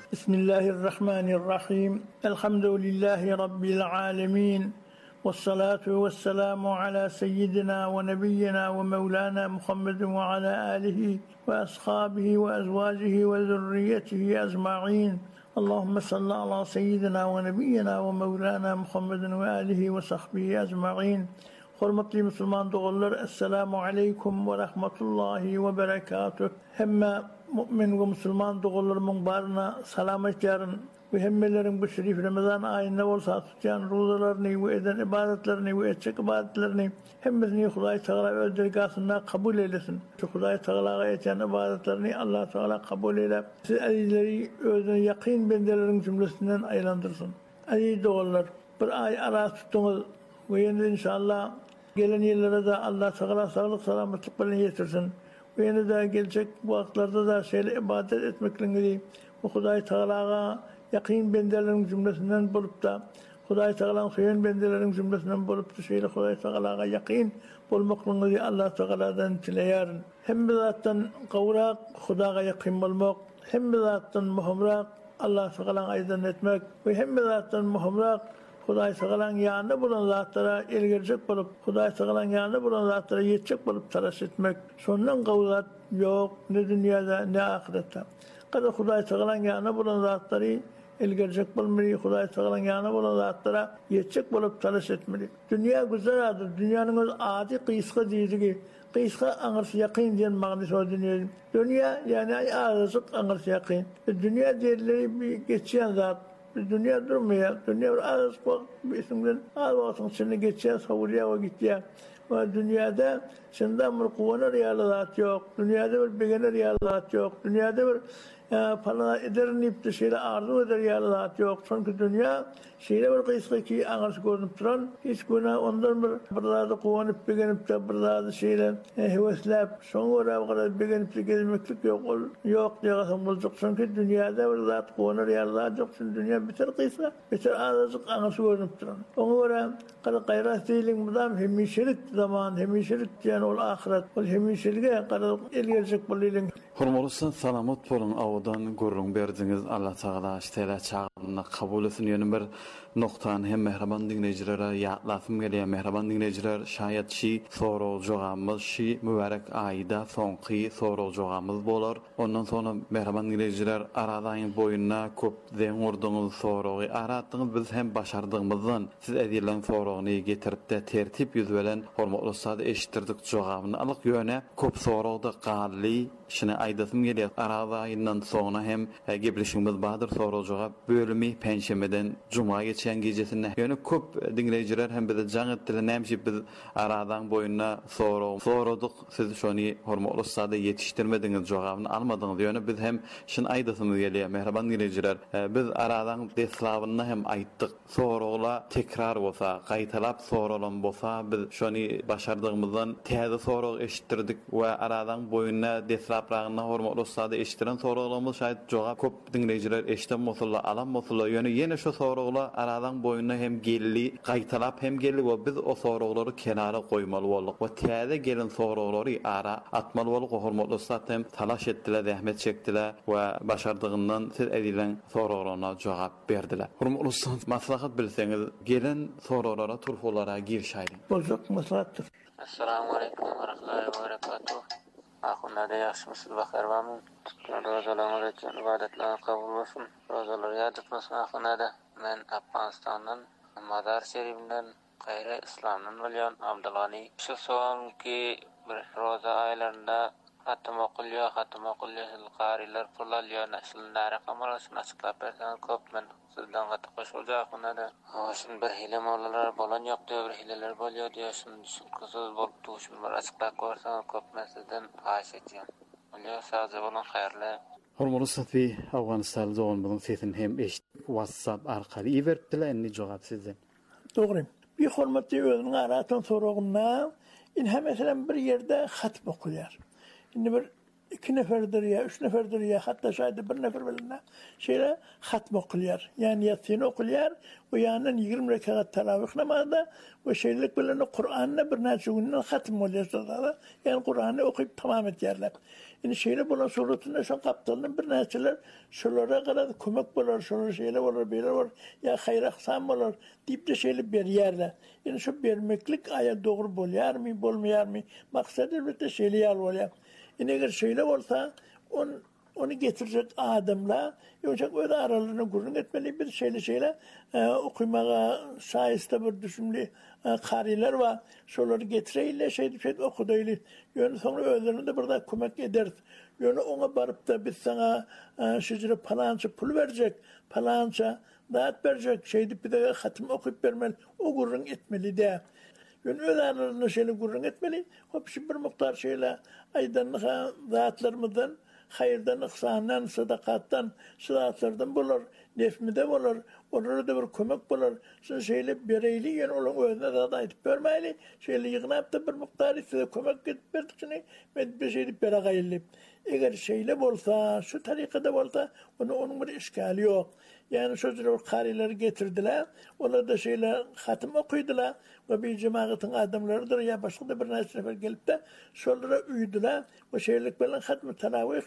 Bismillahirrahmanirrahim. Elhamdülillahi rabbil alamin. والصلاة والسلام على سيدنا ونبينا ومولانا محمد وعلى آله وأصحابه وأزواجه وذريته أجمعين. اللهم صل على سيدنا ونبينا ومولانا محمد وآله وصحبه أجمعين. Hormatly Müslüman doğullar, Esselamu Aleyküm ve Rahmetullahi ve Berekatuh. Hemme mümin ve Müslüman doğullarımın barına salamet yarın. Ve hemmelerin bu şerif Ramazan ayında olsa tutan ruzalarını ve eden ibadetlerini ve edecek ibadetlerini hemmesini Hudaý Teala öz dergahında kabul eylesin. Şu Hudaý Teala'ya eten ibadetlerini Allah Teala kabul eyle. Siz azizleri özüne yakın bendelerin cümlesinden aylandırsın. Aziz doğullar, bir ay ara tuttunuz ve yine inşallah gelen yıllara da Allah Teala sağlık selametlik bilen getirsin. Ve yine de gelecek bu vakitlerde da şeyle ibadet etmekle bu Hudaý Teala'ya yakın bendelerin cümlesinden bulup da Hudaý Teala'nın söyleyen bendelerin cümlesinden bulup da şeyle Hudaý Teala'ya yakın bulmakla Allah Teala'dan tileýärin. Hem zattan gawrak Hudaýa yakın bolmak, hem zattan muhamrak Allah Teala'nın aýdan etmek ve hem zattan muhamrak Hudaý Teala'nın ýanyna bolan zatlara elgerjek bolup, Hudaý Teala'nın ýanyna bolan zatlara ýetjek bolup taraş etmek. Şondan gawrat ýok ne dünýäde ne ahiretde. Kada Hudaý Teala'nın ýanyna bolan zatlary elgerjek bolmaly, Hudaý Teala'nın ýanyna bolan zatlara ýetjek bolup taraş etmeli. Dünýä güzeldir. Dünýäniň öz ady kysga diýdigi, kysga aňyrsy ýakyn diýen magny o dünýä. Dünýä ýani azyk aňyrsy ýakyn. Dünýä diýerleri bir geçýän zat. Dünýä durmaýar. Dünýä bir azyk bisimden alwasyň içinde geçýän sowurýa we gitýär. Ve dünýäde şundan bir kuwana realyzat ýok. Dünýäde bir begene realyzat ýok. Dünýäde bir falan edernip de şeyle arzu eder realyzat ýok. Çünki dünýä şeyle bir kysgaky aňyrsy görünüp duran, hiç güna ondan bir zady kuwanyp begenip de bir zady şeyle hewesläp, şoňa gara begenip de gezmeklik ýok. Ýok diýýäň boljak. Çünki dünýäde bir zat kuwany realyzat ýok. Çünki dünýä biter kysga, biter azyk aňyrsy görünüp duran. Oňa görä gaýrat diýilen budam hemişelik zaman, hemişelik diýen ol ahiret, ol hemişelige gara elgerjek bolýan. Hormatly salamat bolun, awdan görüň berdiňiz. Allah Taala şeýle çağırmagyny kabul etsin. Ýöne bir noktan hem mehraban dinleýijilere ýatlasym gelýär. Mehraban dinleýijiler, şaýat şi sorajagymyz şi mübarek aýda soňky sorajagymyz bolar. Ondan sonra mehraban dinleýijiler aradaň boýuna köp deň urduňyz soragy aratdyňyz. Biz hem başardygymyzdan siz edilen soragyny getirip de tertip ýüz bilen hormatly ustady eşitdirdik jogabyny. Alyk ýöne köp soragda galy şuna aýdasym gelýär. Aradaýyndan soňra hem gepleşigimiz badyr sorajaga bölümi penşemeden juma geçen gecesinde. Ýöne köp dinleýijiler hem bize jaň etdiler. Näme biz aradan boýuna soradyk. Siz şonu hormatly ustady ýetişdirmediňiz, jogabyny almadyňyz. Ýöne biz hem şunu aýdasymyz gelýär. Mehraban dinleýijiler, biz aradan deslawyny hem aýtdyk. Soraglar tekrar bolsa, gaýtalap soralan bolsa, biz şonu başardygymyzdan täze sorag eşitdirdik we aradan boýuna deslapragyna hormatly ustady eşitdiren soraglarymyz şaýat jogap köp dinleýijiler eşitden bolsalar, alan bolsalar. Ýöne şu soraglar aradan boýuna hem gelli, gaýtalap hem gelli we biz o soraglary kenara goýmaly boldyk we täze gelen soraglary ara atmaly boldyk. Hormatly ustad hem talaş etdiler, zähmet çekdiler we başardygyndan siz edilen soraglaryna jogap berdiler. Hormatly ustad, maslahat bilseňiz, gelen soraglara, turfalara girşaýdyň. Boljak maslahatdyr. Assalamu alaykum wa rahmatullahi wa barakatuh. Ahunlarda yaxşymysyz, bahar barmy? Rozalar üçin ibadetler kabul bolsun. Rozalar ýad etmesin ahunlarda. Men Afganistandan, Mazar Şerifinden, gaýry islamdan bolýan Abdulgany. Şu soňky bir roza aýlarynda hatam okulýar, qariler pullar näşilnäre kamalasyny açyklap bersen köp men sizden gaty goşuljak bunada. Şun bir hile mawlalar bolan ýok diýip bir hileler bolýar diýip şun kysız bolup tuşum bar açyklap görsen köp men sizden gaýş etýän. Bolýar sazy bolan haýyrly. Hormatly Safi, Awganistan zoň bilen sesini hem eşit WhatsApp arkaly iberipdiler, indi jogap sizden. Dogry. Bir hormatly özüň aratan soragyna in hem mesela bir ýerde hat okulýar. Indi bir 2 neferdir ya, 3 neferdir ya, hatta şayet 1 nefer bilen şeyle hatm okuyor. Yani Yasin okuyor. O yanın 20 rekat teravih namazda o şeylik bilen Kur'an'ı bir neçe günden hatm oluyor da. Yani Kur'an'ı okuyup tamam ederler. Yani şeyle bulan suretinde şu kaptanın bir neçeler şolara kadar kömek bolar, şolara şeyle bolar, böyle var. Ya hayır ahsam bolar deyip de şeyle beriyerler. Yani şu bermeklik aya doğru bolyar mı, bolmayar mı? Maksat elbette şeyle yal oluyor. Yani eğer şeyle olsa onu getirecek adamla yoksa öyle aralarını gurun etmeli bir şeyle okumaya sayesinde bir düşünmeli kariler var. Şoları getireyle şey okudaylı. Yani sonra öğlerini de burada kömek ederiz. Yani ona barıp da biz sana şecere falanca pul verecek, falanca dağıt verecek şeydi bir de hatim okuyup vermeli. O gurun etmeli de. Yani öyle aralarını şeyle gurun etmeli. Hepsi bir miktar şeyle aydanlığa dağıtlarımızdan hayırdan, ihsandan, sadakattan, sıratlardan bulur, nefmide bulur, onlara da bir kömek bulur. Şimdi şeyle bereyli, yani onun önüne de ayıtıp vermeyeli, şeyle yığınayıp da bir miktarı size kömek edip verdikçini, ben bir şeyle beregayillip. Eğer şeyle olsa, şu tarikada olsa, onun bir işgali yok. Yani sözleri karileri getirdiler, onlar da şeyle hatim okuydular ve bir cemaatin adamlarıdır ya başka da bir nefer gelip de şolara uydular. O şeylik böyle hatmi teravih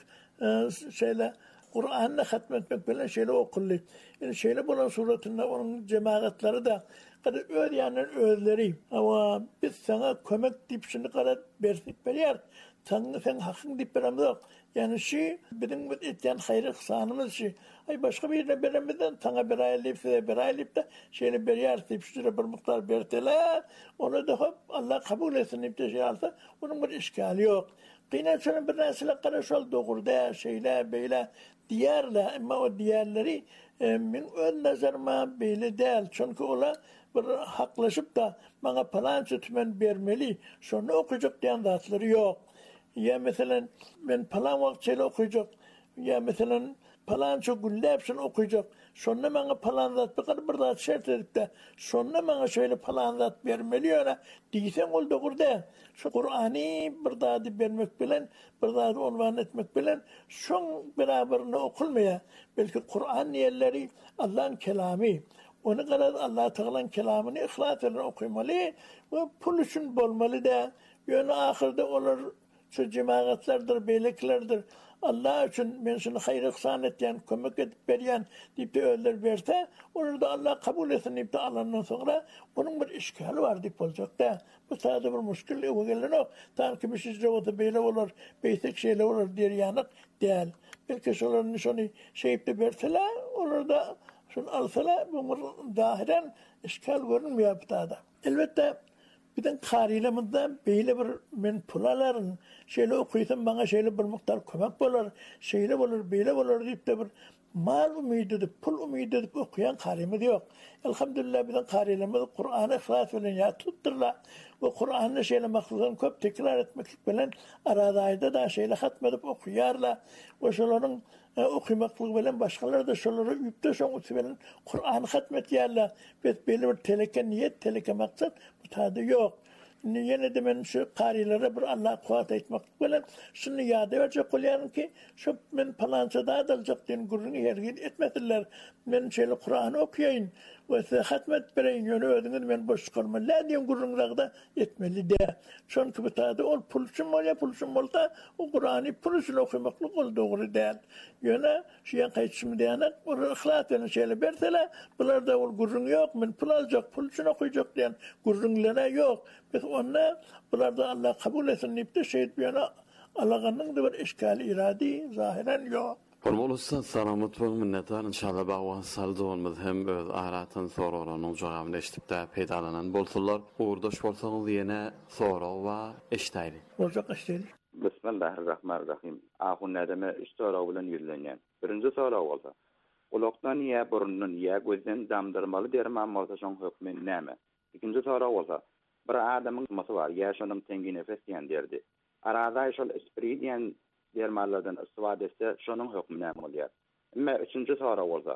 şeyle Kur'an'la hatmetmek böyle şeyle okullu. Yani şeyle bulan suretinde onun cemaatleri de kadar öğreyenin özleri. Ama biz sana kömek deyip şimdi kadar bersik beriyer. Sen hakkın deyip veremez. Yani bizim etken hayır ihsanımız ay başka bir yerine veremeden sana berayelip de şeyle beriyer deyip şuraya bir miktar berteler. Onu da hop Allah kabul etsin deyip de şey alsa onun bir işgali yok. Kıynaçının bir nesile karışal doğurda şeyler böyle diyerler ama o diyerleri min ön nazarıma böyle değil. Çünkü ola bir haklaşıp da bana falan tümen vermeli. Sonra okuyacak diyen zatları yok. Ya mesela ben falan vaktiyle okuyacak. Ya mesela falan çok gülle hepsini okuyacak. Sonra bana falan zat bir zat şart edip de sonra bana şöyle falan zat vermeli öyle diysen oldu burada. Şu Kur'an'ı bir daha vermek bilen, bir daha unvan etmek bilen son beraberine okulmaya. Belki Kur'an yerleri Allah'ın kelamı. Onu kadar Allah Teala'nın kelamını ihlas eden okuymalı ve pul için bolmalı da yani ahirde olur şu cemaatlerdir, beyliklerdir. Allah için ben şunu hayır ihsan eten, kömek edip veriyen deyip de öller verse, onu da Allah kabul etsin deyip de Allah'ından sonra onun bir işgali var deyip olacak da. Bu sadece bir müşkül yok. Tam ki bir şişre olsa böyle olur, beysek şeyle olur diye yanık değil. Belki şunların şunu şeyip de verseler, olur da şunu alsalar, bu dahiren işgal görünmüyor bu da. Elbette birden karilemizden böyle bir men pulaların şeyle okuysam bana şeyle bir miktar kömek olur, şeyle olur, böyle olur deyip de bir mal ümidu edip, pul ümidu edip okuyan karimiz yok. Elhamdülillah birden karilemiz Kur'an'ı ihlas edin ya tutturlar. Ve Kur'an'ı şeyle maksudunu köp tekrar etmek bilen aradayda da şeyle hatmedip okuyarlar. Ve şunların okumaklık bilen başkaları da şunları üyüp de son bilen Kur'an'ı hatmet yerler. Ve böyle bir teleke niyet, teleke maksat bu tadı yok. Yine de ben şu karilere bir Allah kuat etmek bilen şunu yada verecek oluyorum ki şu ben falanca da dalacak diyen gurrunu hergin etmediler. Ben şöyle Kur'an'ı okuyayım ve size hatmet vereyim yönü ödünüz ben boş çıkarma. La diyen gurrunlar da etmeli de. Çünkü bu tadı ol puluşum olsa o Kur'an'ı puluşunu okumaklık ol doğru değil. Yöne şuyan kayıtsımı diyenek o ihlas edin şeyle berseler bunlar da ol gurrun yok ben pul alacak puluşunu okuyacak diyen gurrunlara yok. Biz onunla bunlar da Allah kabul etsin deyip de şehit bir yana Allah'ın da bir işgali iradi zahiren yok. Olmazsa selamet ve minnettar inşallah bağwan saldığımız hem öz aratın sorularının cevabını eşitip de peydalanan bolsunlar. Uğurdaş bolsanız yine soru ve eşitaylı. Olacak eşitaylı. Bismillahirrahmanirrahim. Ahun nedeme 3 soru bilen yürülenyen. Birinci soru olsa. Ulaqdan ya burunun ya gözden damdırmalı derman bolsa şoň hükmü näme? İkinci soru olsa. Bir adamın masy var, yaşanım tengi nefes diyen derdi. Arada şol espri diyen dermanlardan istifade etse şonun hükmü näme bolýar? Amma üçüncü soru bolsa,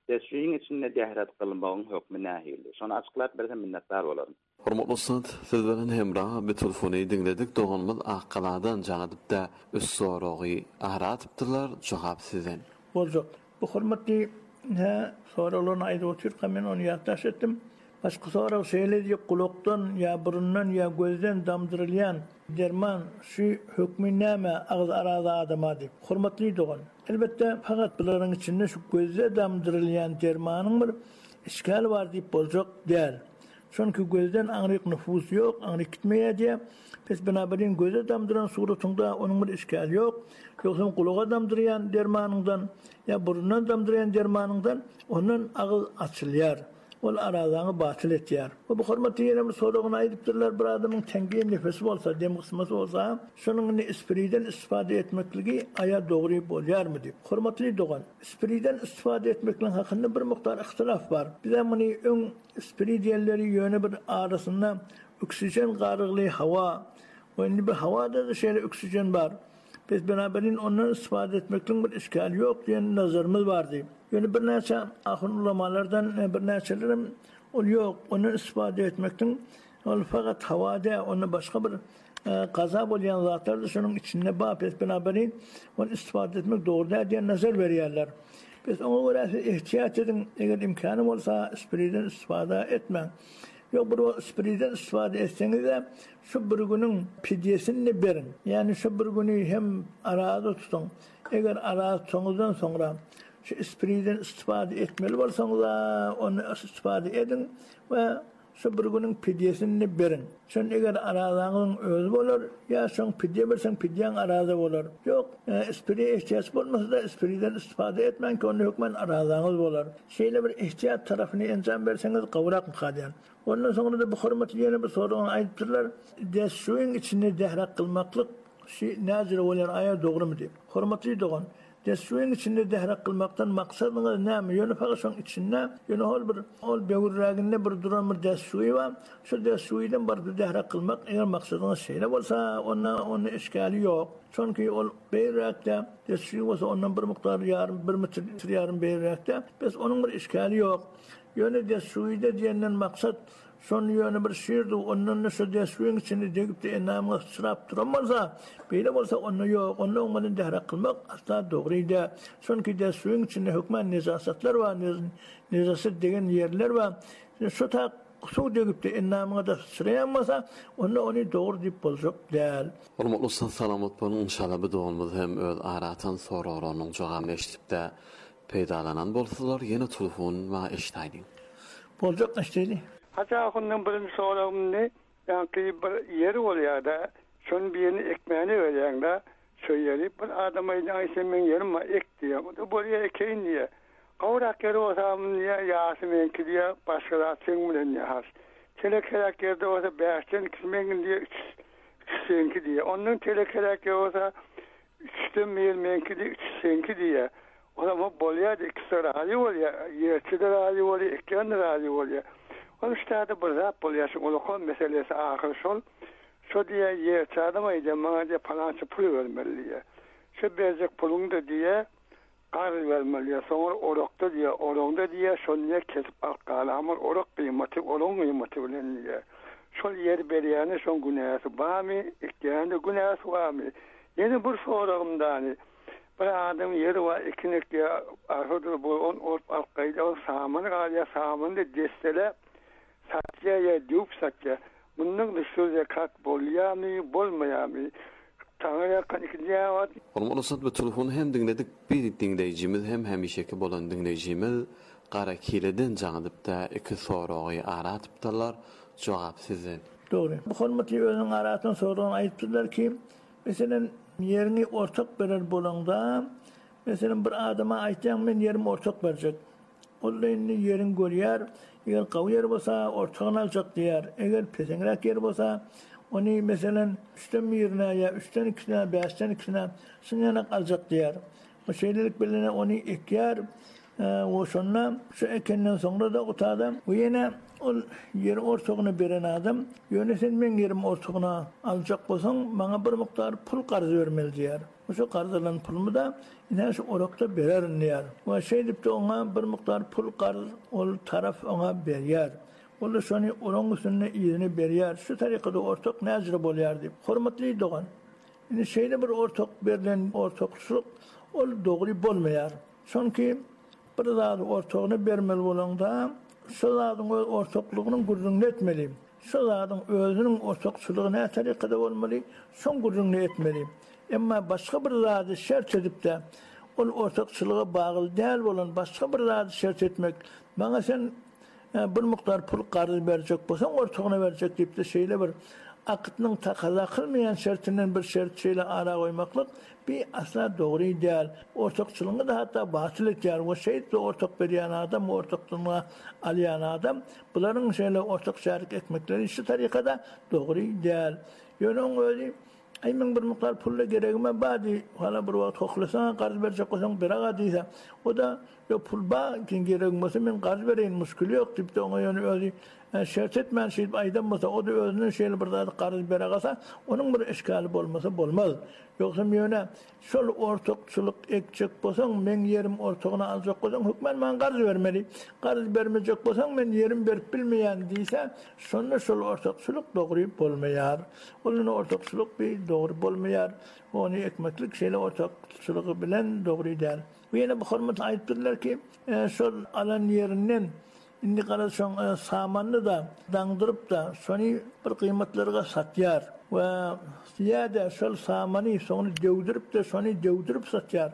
Desüýün içinde dehret kılmagyň hökmü nähili. Şonu açyklap bersen minnetdar bolarym. Hormatly dostlar, siz bilen hemra bir telefony dinledik. Doganymyz Akkaladan jaňadypda üç soragy aratypdylar, jogap sizden. Boljak. Bu hormatly soralarını aýdyp oturýan men onu ýagdaş etdim. Başka soraw şeýle kulakdan ya burundan ya gözden damdyrylýan derman şu hökmü näme ağız arada adama diýip. Hormatly dogan. Elbette fakat buların içinde şu gözde damdırılyan dermanın bir işgal var deyip bolacak değil. Çünkü gözden anryk nüfus yok, anryk gitmeye diye. Biz binaberin gözde damdıran suratında onun bir işgal yok. Yoksa kulağa damdırayan dermanından ya burundan damdırayan dermanından onun ağız açılıyor. Ol aradanı batıl etýär. Bu hormatly ýene bir soragyna aýdypdyrlar, bir adamyň tengi nefesi bolsa, dem kysmasy bolsa, şonuň ispriden istifade etmekligi aýa dogry bolýarmy diýip. Hormatly dogan, ispriden istifade etmekliň hakynda bir miktar ihtilaf bar. Bize muny öň ispiridiýelleri ýöne bir arasynda oksijen garygly hawa, öňli bir hawada da şeýle oksijen bar. Biz beraberin ondan istifade etmekliň bir işgal ýok diýen nazarymız bar diýip. Yani bir näçe ahir ulamalardan bir näçelerim ol yok, onu istifade etmekten ol fakat havada onu başka bir gaza bolýan zatlar da şunun içinde bapet beraberin onu istifade etmek doğru diye nazar berýärler. Biz ona göre ihtiýat edin, eger imkany bolsa ispiriden istifade etmeň. Yok bu ispiriden istifade etseňiz de şu bir günün pidyesini berin. Yani şu bir günü hem arada tutun. Eger arada soňuzdan soňra şu ispriden istifade etmeli bolsaňyz onu istifade edin ve şu bir günün pidyesini berin. Şon eger aradaňyň özü bolar, ya şoň pidye berseň pidýäň arada bolar. Yok, ispire ihtiýaç bolmasa da ispriden istifade etmeň ki onu hökmen aradaňyz bolar. Şeýle bir ihtiýat tarapyny enjam berseňiz gowrak mykadýan. Ondan soňra da bu hormatly ýene bir soragyny aýdypdyrlar. Şuň içinde dehrak kılmaklyk nazir bolan aýa dogrymy diýip. Hormatly dogan, Dessuýyň içinde dehrak kılmaktan maksadyňyz näme? Ýöne fagat şoň içinde, ýöne ol begürräginde bir duran bir dessuýy bar. Şu dessuýdan bar bir dehrak kılmak, eger maksadyňyz şeýle bolsa, onu işgali ýok. Çünki ol beýräkde dessuýy bolsa ondan bir miktar ýarym, 1 metr ýarym beýräkde, biz onuň bir işgali ýok. Ýöne dessuýda diýenden maksat son ýöne bir şeýdi, ondan şu dessuýyň içinde degip de enamyň sırap duramasa, beýle bolsa onu ýok, onu bilen dehrak kılmak asla dogry ýa. Çünki dessuýyň içinde hökmen nezasatlar bar, nezasat degen ýerler bar. Şu ta suw degip de enamyň da sıraýamasa, onu dogry diýip boljak däl. Hormatly dostlar, salamat bolun. Inşallah bu dogumyz hem öz aratan soragynyň jogabyny eşitipde peýdalanan bolsalar, ýene telefon we eşitdi. Boljak eşitdi. Hatta ondan birinci sorağımda yani bir yeri oluyor da şun birini ekmeğini veriyorlar da söyleyip bir adama aysemen yerim var ek diye. O da buraya ekeyin diye. Kavrak yeri olsam diye Yasemin ki diye başkalar çengmeden yahas. Telekelek yerde olsa beşten kısmen diye senki diye. Onun telekelek yeri olsa üçten menki diye senki diye. O zaman bolya da ikisi razı oluyor. Yerçi de razı oluyor, ekran da razı oluyor. Onu işte bir zat bolýaşyň ulukon meselesi ahir şol. Şu diye yer çadamaydı, maňa diye palançy pul bermeli. Şu bezek puluňda diye gar bermeli. Soňra orokda diye, orongda diye şonu kesip alqaly. Amar orok kıymeti, orong kıymeti bilen diye. Şol yer berýäni şoň günäsi barmy, ikýände günäsi barmy? Ýene bir soragymdan bir adam yeri var, ikinek diye ahirde bu on alqaýda o samany galýa, samany destele satya ya düp satya. Bunun dışarıya kalk bolýarmy, bolmaýarmy? Taňa kan ikidýär. Hormatly dostlar, bu telefonu hem dinledik, bir dinleýijimiz hem hemişeki bolan dinleýijimiz Gara Kileden jaňadypda iki soragy aratypdylar, jogap sizden. Dogry. Bu hormatly özüň aratan soragyny aýtdylar ki, meselen yerini ortak berer bolanda, meselen bir adama aýtýan men yerim ortak berjek. Olayny yerin görýär, eger gawy yer bolsa ortagyny aljak diýär. Eger peseňrak yer bolsa, onu meselen 3den ýerine ýa 3den 2-ne, 5den 2-ne şunyana aljak diýär. O şeýlelik bilen onu ekýär. O şonda şu ekenden soňra da utada. Bu ýene ol yer ortoguna beren adam ýöne sen men yerim ortoguna aljak bolsaň maňa bir miktar pul garz bermeli diýär. Oşo garzlanan pulmy da ine şu orakda bererin diýär. Wa şey diýip oňa bir miktar pul garz ol taraf oňa berýär. Ol şonu orang üstüne ýyny berýär. Şu tarykda ortak näzir bolýar diýip. Hormatly dogan. Ine şeýle bir ortak berilen ortakçylyk ol dogry bolmaýar. Şonki bir zat ortagyny bermeli bolanda şu zatyň ortaklygyny gurrunly etmeli. Şu zatyň özüniň ortakçylygyny näme tarykda bolmaly, şoň gurrunly etmeli. Emma başga bir zaty şert edip de ol ortakçylyga bagyl däl bolan başga bir zaty şert etmek, maňa sen bir miktar pul garz berjek bolsaň ortagyna berjek diýip de şeýle bir akıtның takaza kılmayan şertinden bir şertiyle ara koymaklık bir asla doğru ideal. Ortakçılığını da hatta batıl etiyar. O şey de ortak veriyen adam, ortaklığına alayan adam. Bunların şeyle ortak şerik etmekleri işte tarikada doğru ideal. Yönün öyle aymen bir miktar pulla gereğime badi hala bir vakit hoklasan garz verecek olsan bir ağa değilse o da ya pul ba kin gereğimse ben garz vereyim muskülü yok deyip de ona yönü öyle şert etmeyen şey aydan olsa o da özünün şeyle bir daha garz vereğasa onun bir eşkali olmasa olmaz. Yoksa yöne şol ortakçılık ekecek olsan ben yerim ortağına alacak olsan hükmen ben garz vermeli. Garz vermeyecek olsan ben yerim verip bilmeyen değilse sonra şol ortakçılık doğru olmayar. Onun ortakçılık bir doğru bolmaýar. Onu ekmeklik şeyle ortakçylygy bilen doğru der. Bu ýene bu hormat aýtdylar ki, şol alan ýerinden indi garaşan samanny da daňdyryp da şonu bir kıymatlarga satýar we ýa-da şol samany şonu dewdirip de şonu dewdirip satýar.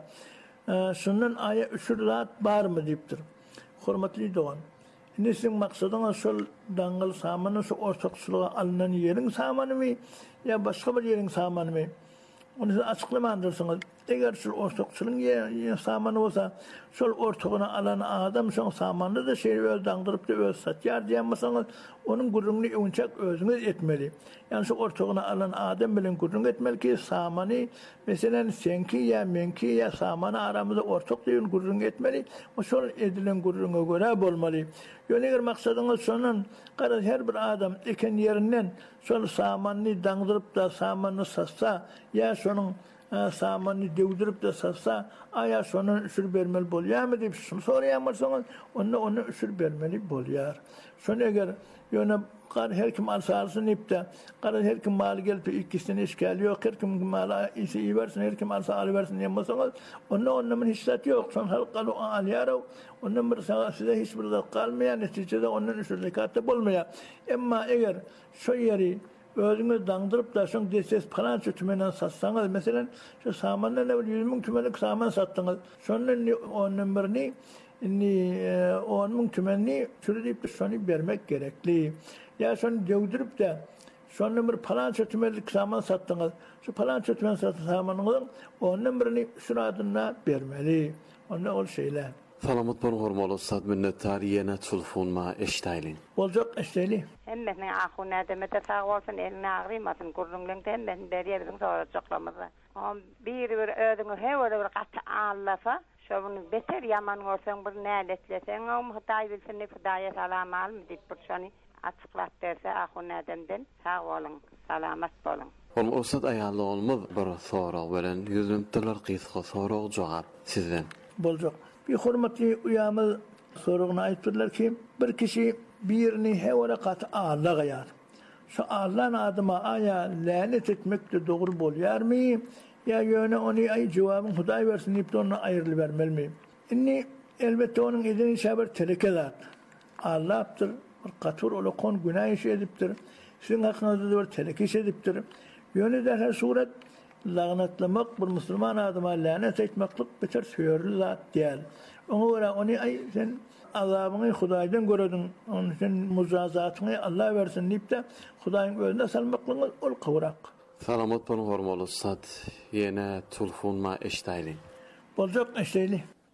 Şundan aýa üçürat barmy diýipdir. Hormatly dogan. Indi sen maksadyň şol daňyl samany şu ortakçylyga alınan ýeriň samanymy ya başga bir ýeriň samanymy? Onu açıklamandyrsınız. Eger şu ortakçylygyň samany bolsa, şol ortagyna alan adam şol samanyny da şeýle öz daňdyryp da öz satýar diýenmeseňiz, onuň gurrunly öňçek özüňiz etmeli. Ýani şu ortagyna alan adam bilen gurrun etmeli ki samany, meselen senki ýa menki ýa samany aramyzda ortak diýen gurrun etmeli. O şol edilen gurrunga görä bolmaly. Ýöne eger maksadyňyz şonun gara her bir adam eken ýerinden şol samanyny daňdyryp da samanyny satsa ýa şonuň samanyny dewdirip de satsa aýa şonu üçür bermeli bolýarmy diýip soraýarmysyňyz, onu üçür bermeli bolýar. Şonu eger ýöne her kim alsasyn ipde, her kim mal gelip ikisini işgal ýok, her kim mala isi ibersin, her kim alsa alybersin diýenmeseňiz, onun men hissat ýok. Şon halkaly alýar, onun bir size hiç bir zat kalmaýar, netijede onun üçürlikatda bolmaýar. Emma eger şu ýeri özüňiz daňdyryp da şoň deses falan tümenen satsaňyz, meselen şu samandan 100.000 tümenlik saman satdyňyz. Şonun onun birini 10.000 tümenni çürüdip şonu bermek gerekli. Ya şonu dewdirip de şonu bir falan tümenlik saman satdyňyz. Şu falan tümen satdyňyz onun birini şuradyna bermeli. Onu ol şeyler. Salamat bolun hormaly ustad, minnettar ýene telefonma eşdaýlin. Boljak eşdaýli. Hemmeň ahuna demete sag bolsun, elini agrymasyn, gurrunlyň hemmeň berýär sorajaklamyzy. Bir ödüňi hewere bir gatty allasa, şonu beter ýaman bolsaň bir näletleseň, Hudaý bilsin, Hudaýa salam alym diýip bir şonu açyklap berse ahuna demden sag bolun, salamat bolun. Hormaly ustad, aýaly olmaz bir sorag bilen 100 minutlar gysga sorag jogap sizden. Boljak. Bir hormatly uyamyl sorugyny aýtdylar ki, bir kişi birini hewara gatı Allah gaýar. Şu Allah'ın adıma aya lanet etmek de doğru bolýarmy? Ya ýöne onu ay jogabyny Hudaý bersin diýip onu aýryly bermelmi? Inni elbette onun edini şaber terekeler. Allah'tır, bir gatur olakon günah iş edipdir. Sizin hakkınızda bir tereke iş edipdir. Ýöne de her suret lagnatlamak bir Müslüman adıma lanet etmeklik beter söýerli zat diýär. Oňa görä onu ay sen azabyny Hudaýdan göredin, onu sen mujazatyny Allah bersin diýip de Hudaýyň özüne salmaklygy ol gowrak. Salamat bolun hormaly ustad, ýene telefonma eşdaýlin. Boljak eşdaýli.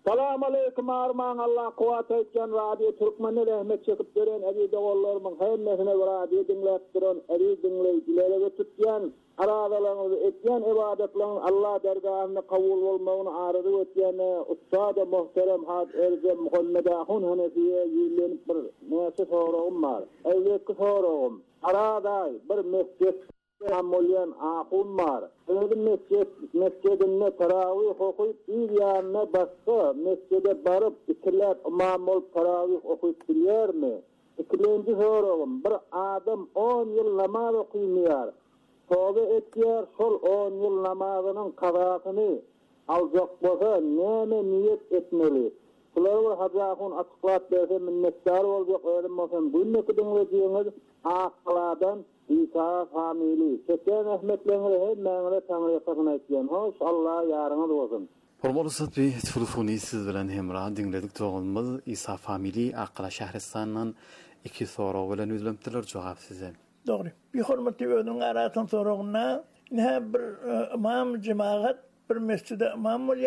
Salam aleykum arman Allah kuvat etken radyo Türkmenli rahmet çekip gören edi doğullarımın hemmesine radyo dinleyip duran edi dinleyicilere tutyan aradalarınızı etken ibadetlerin Allah dergahına kabul olmağını arzu etken ustada muhterem had Erzem Muhammed Ahun Hanefi'ye yürüyenip bir nesi sorağım var. Evdeki sorağım araday bir mescid Amolyan ahun var. Özüm mescidinne taravih okuyup bir yanına başka mescide barıp ikiler imam olup taravih okuyup bilir mi? İkinci sorağım bir adam 10 yıl namaz okuymuyor. Tövbe ettiler sol 10 yıl namazının kazasını alacak bolsa neme niyet etmeli? Kulağır hacahun açıklat verse minnettar olacak öğrenme olsun. Bu ne dinleyeceğiniz akıladan İsa famili. Çeken rahmetlerine hem mənələ tanrıya qasına etken. Hoş Allah yarına olsun. Hormolu satbi telefoni siz bilen hemra dinledik toğulmaz İsa famili Aqla Şahristan'dan 2 soru bilen üzlemtiler cevap size. Doğru. Bir hürmetli ödün arasın sorağına ne bir imam cemaat bir mescide imam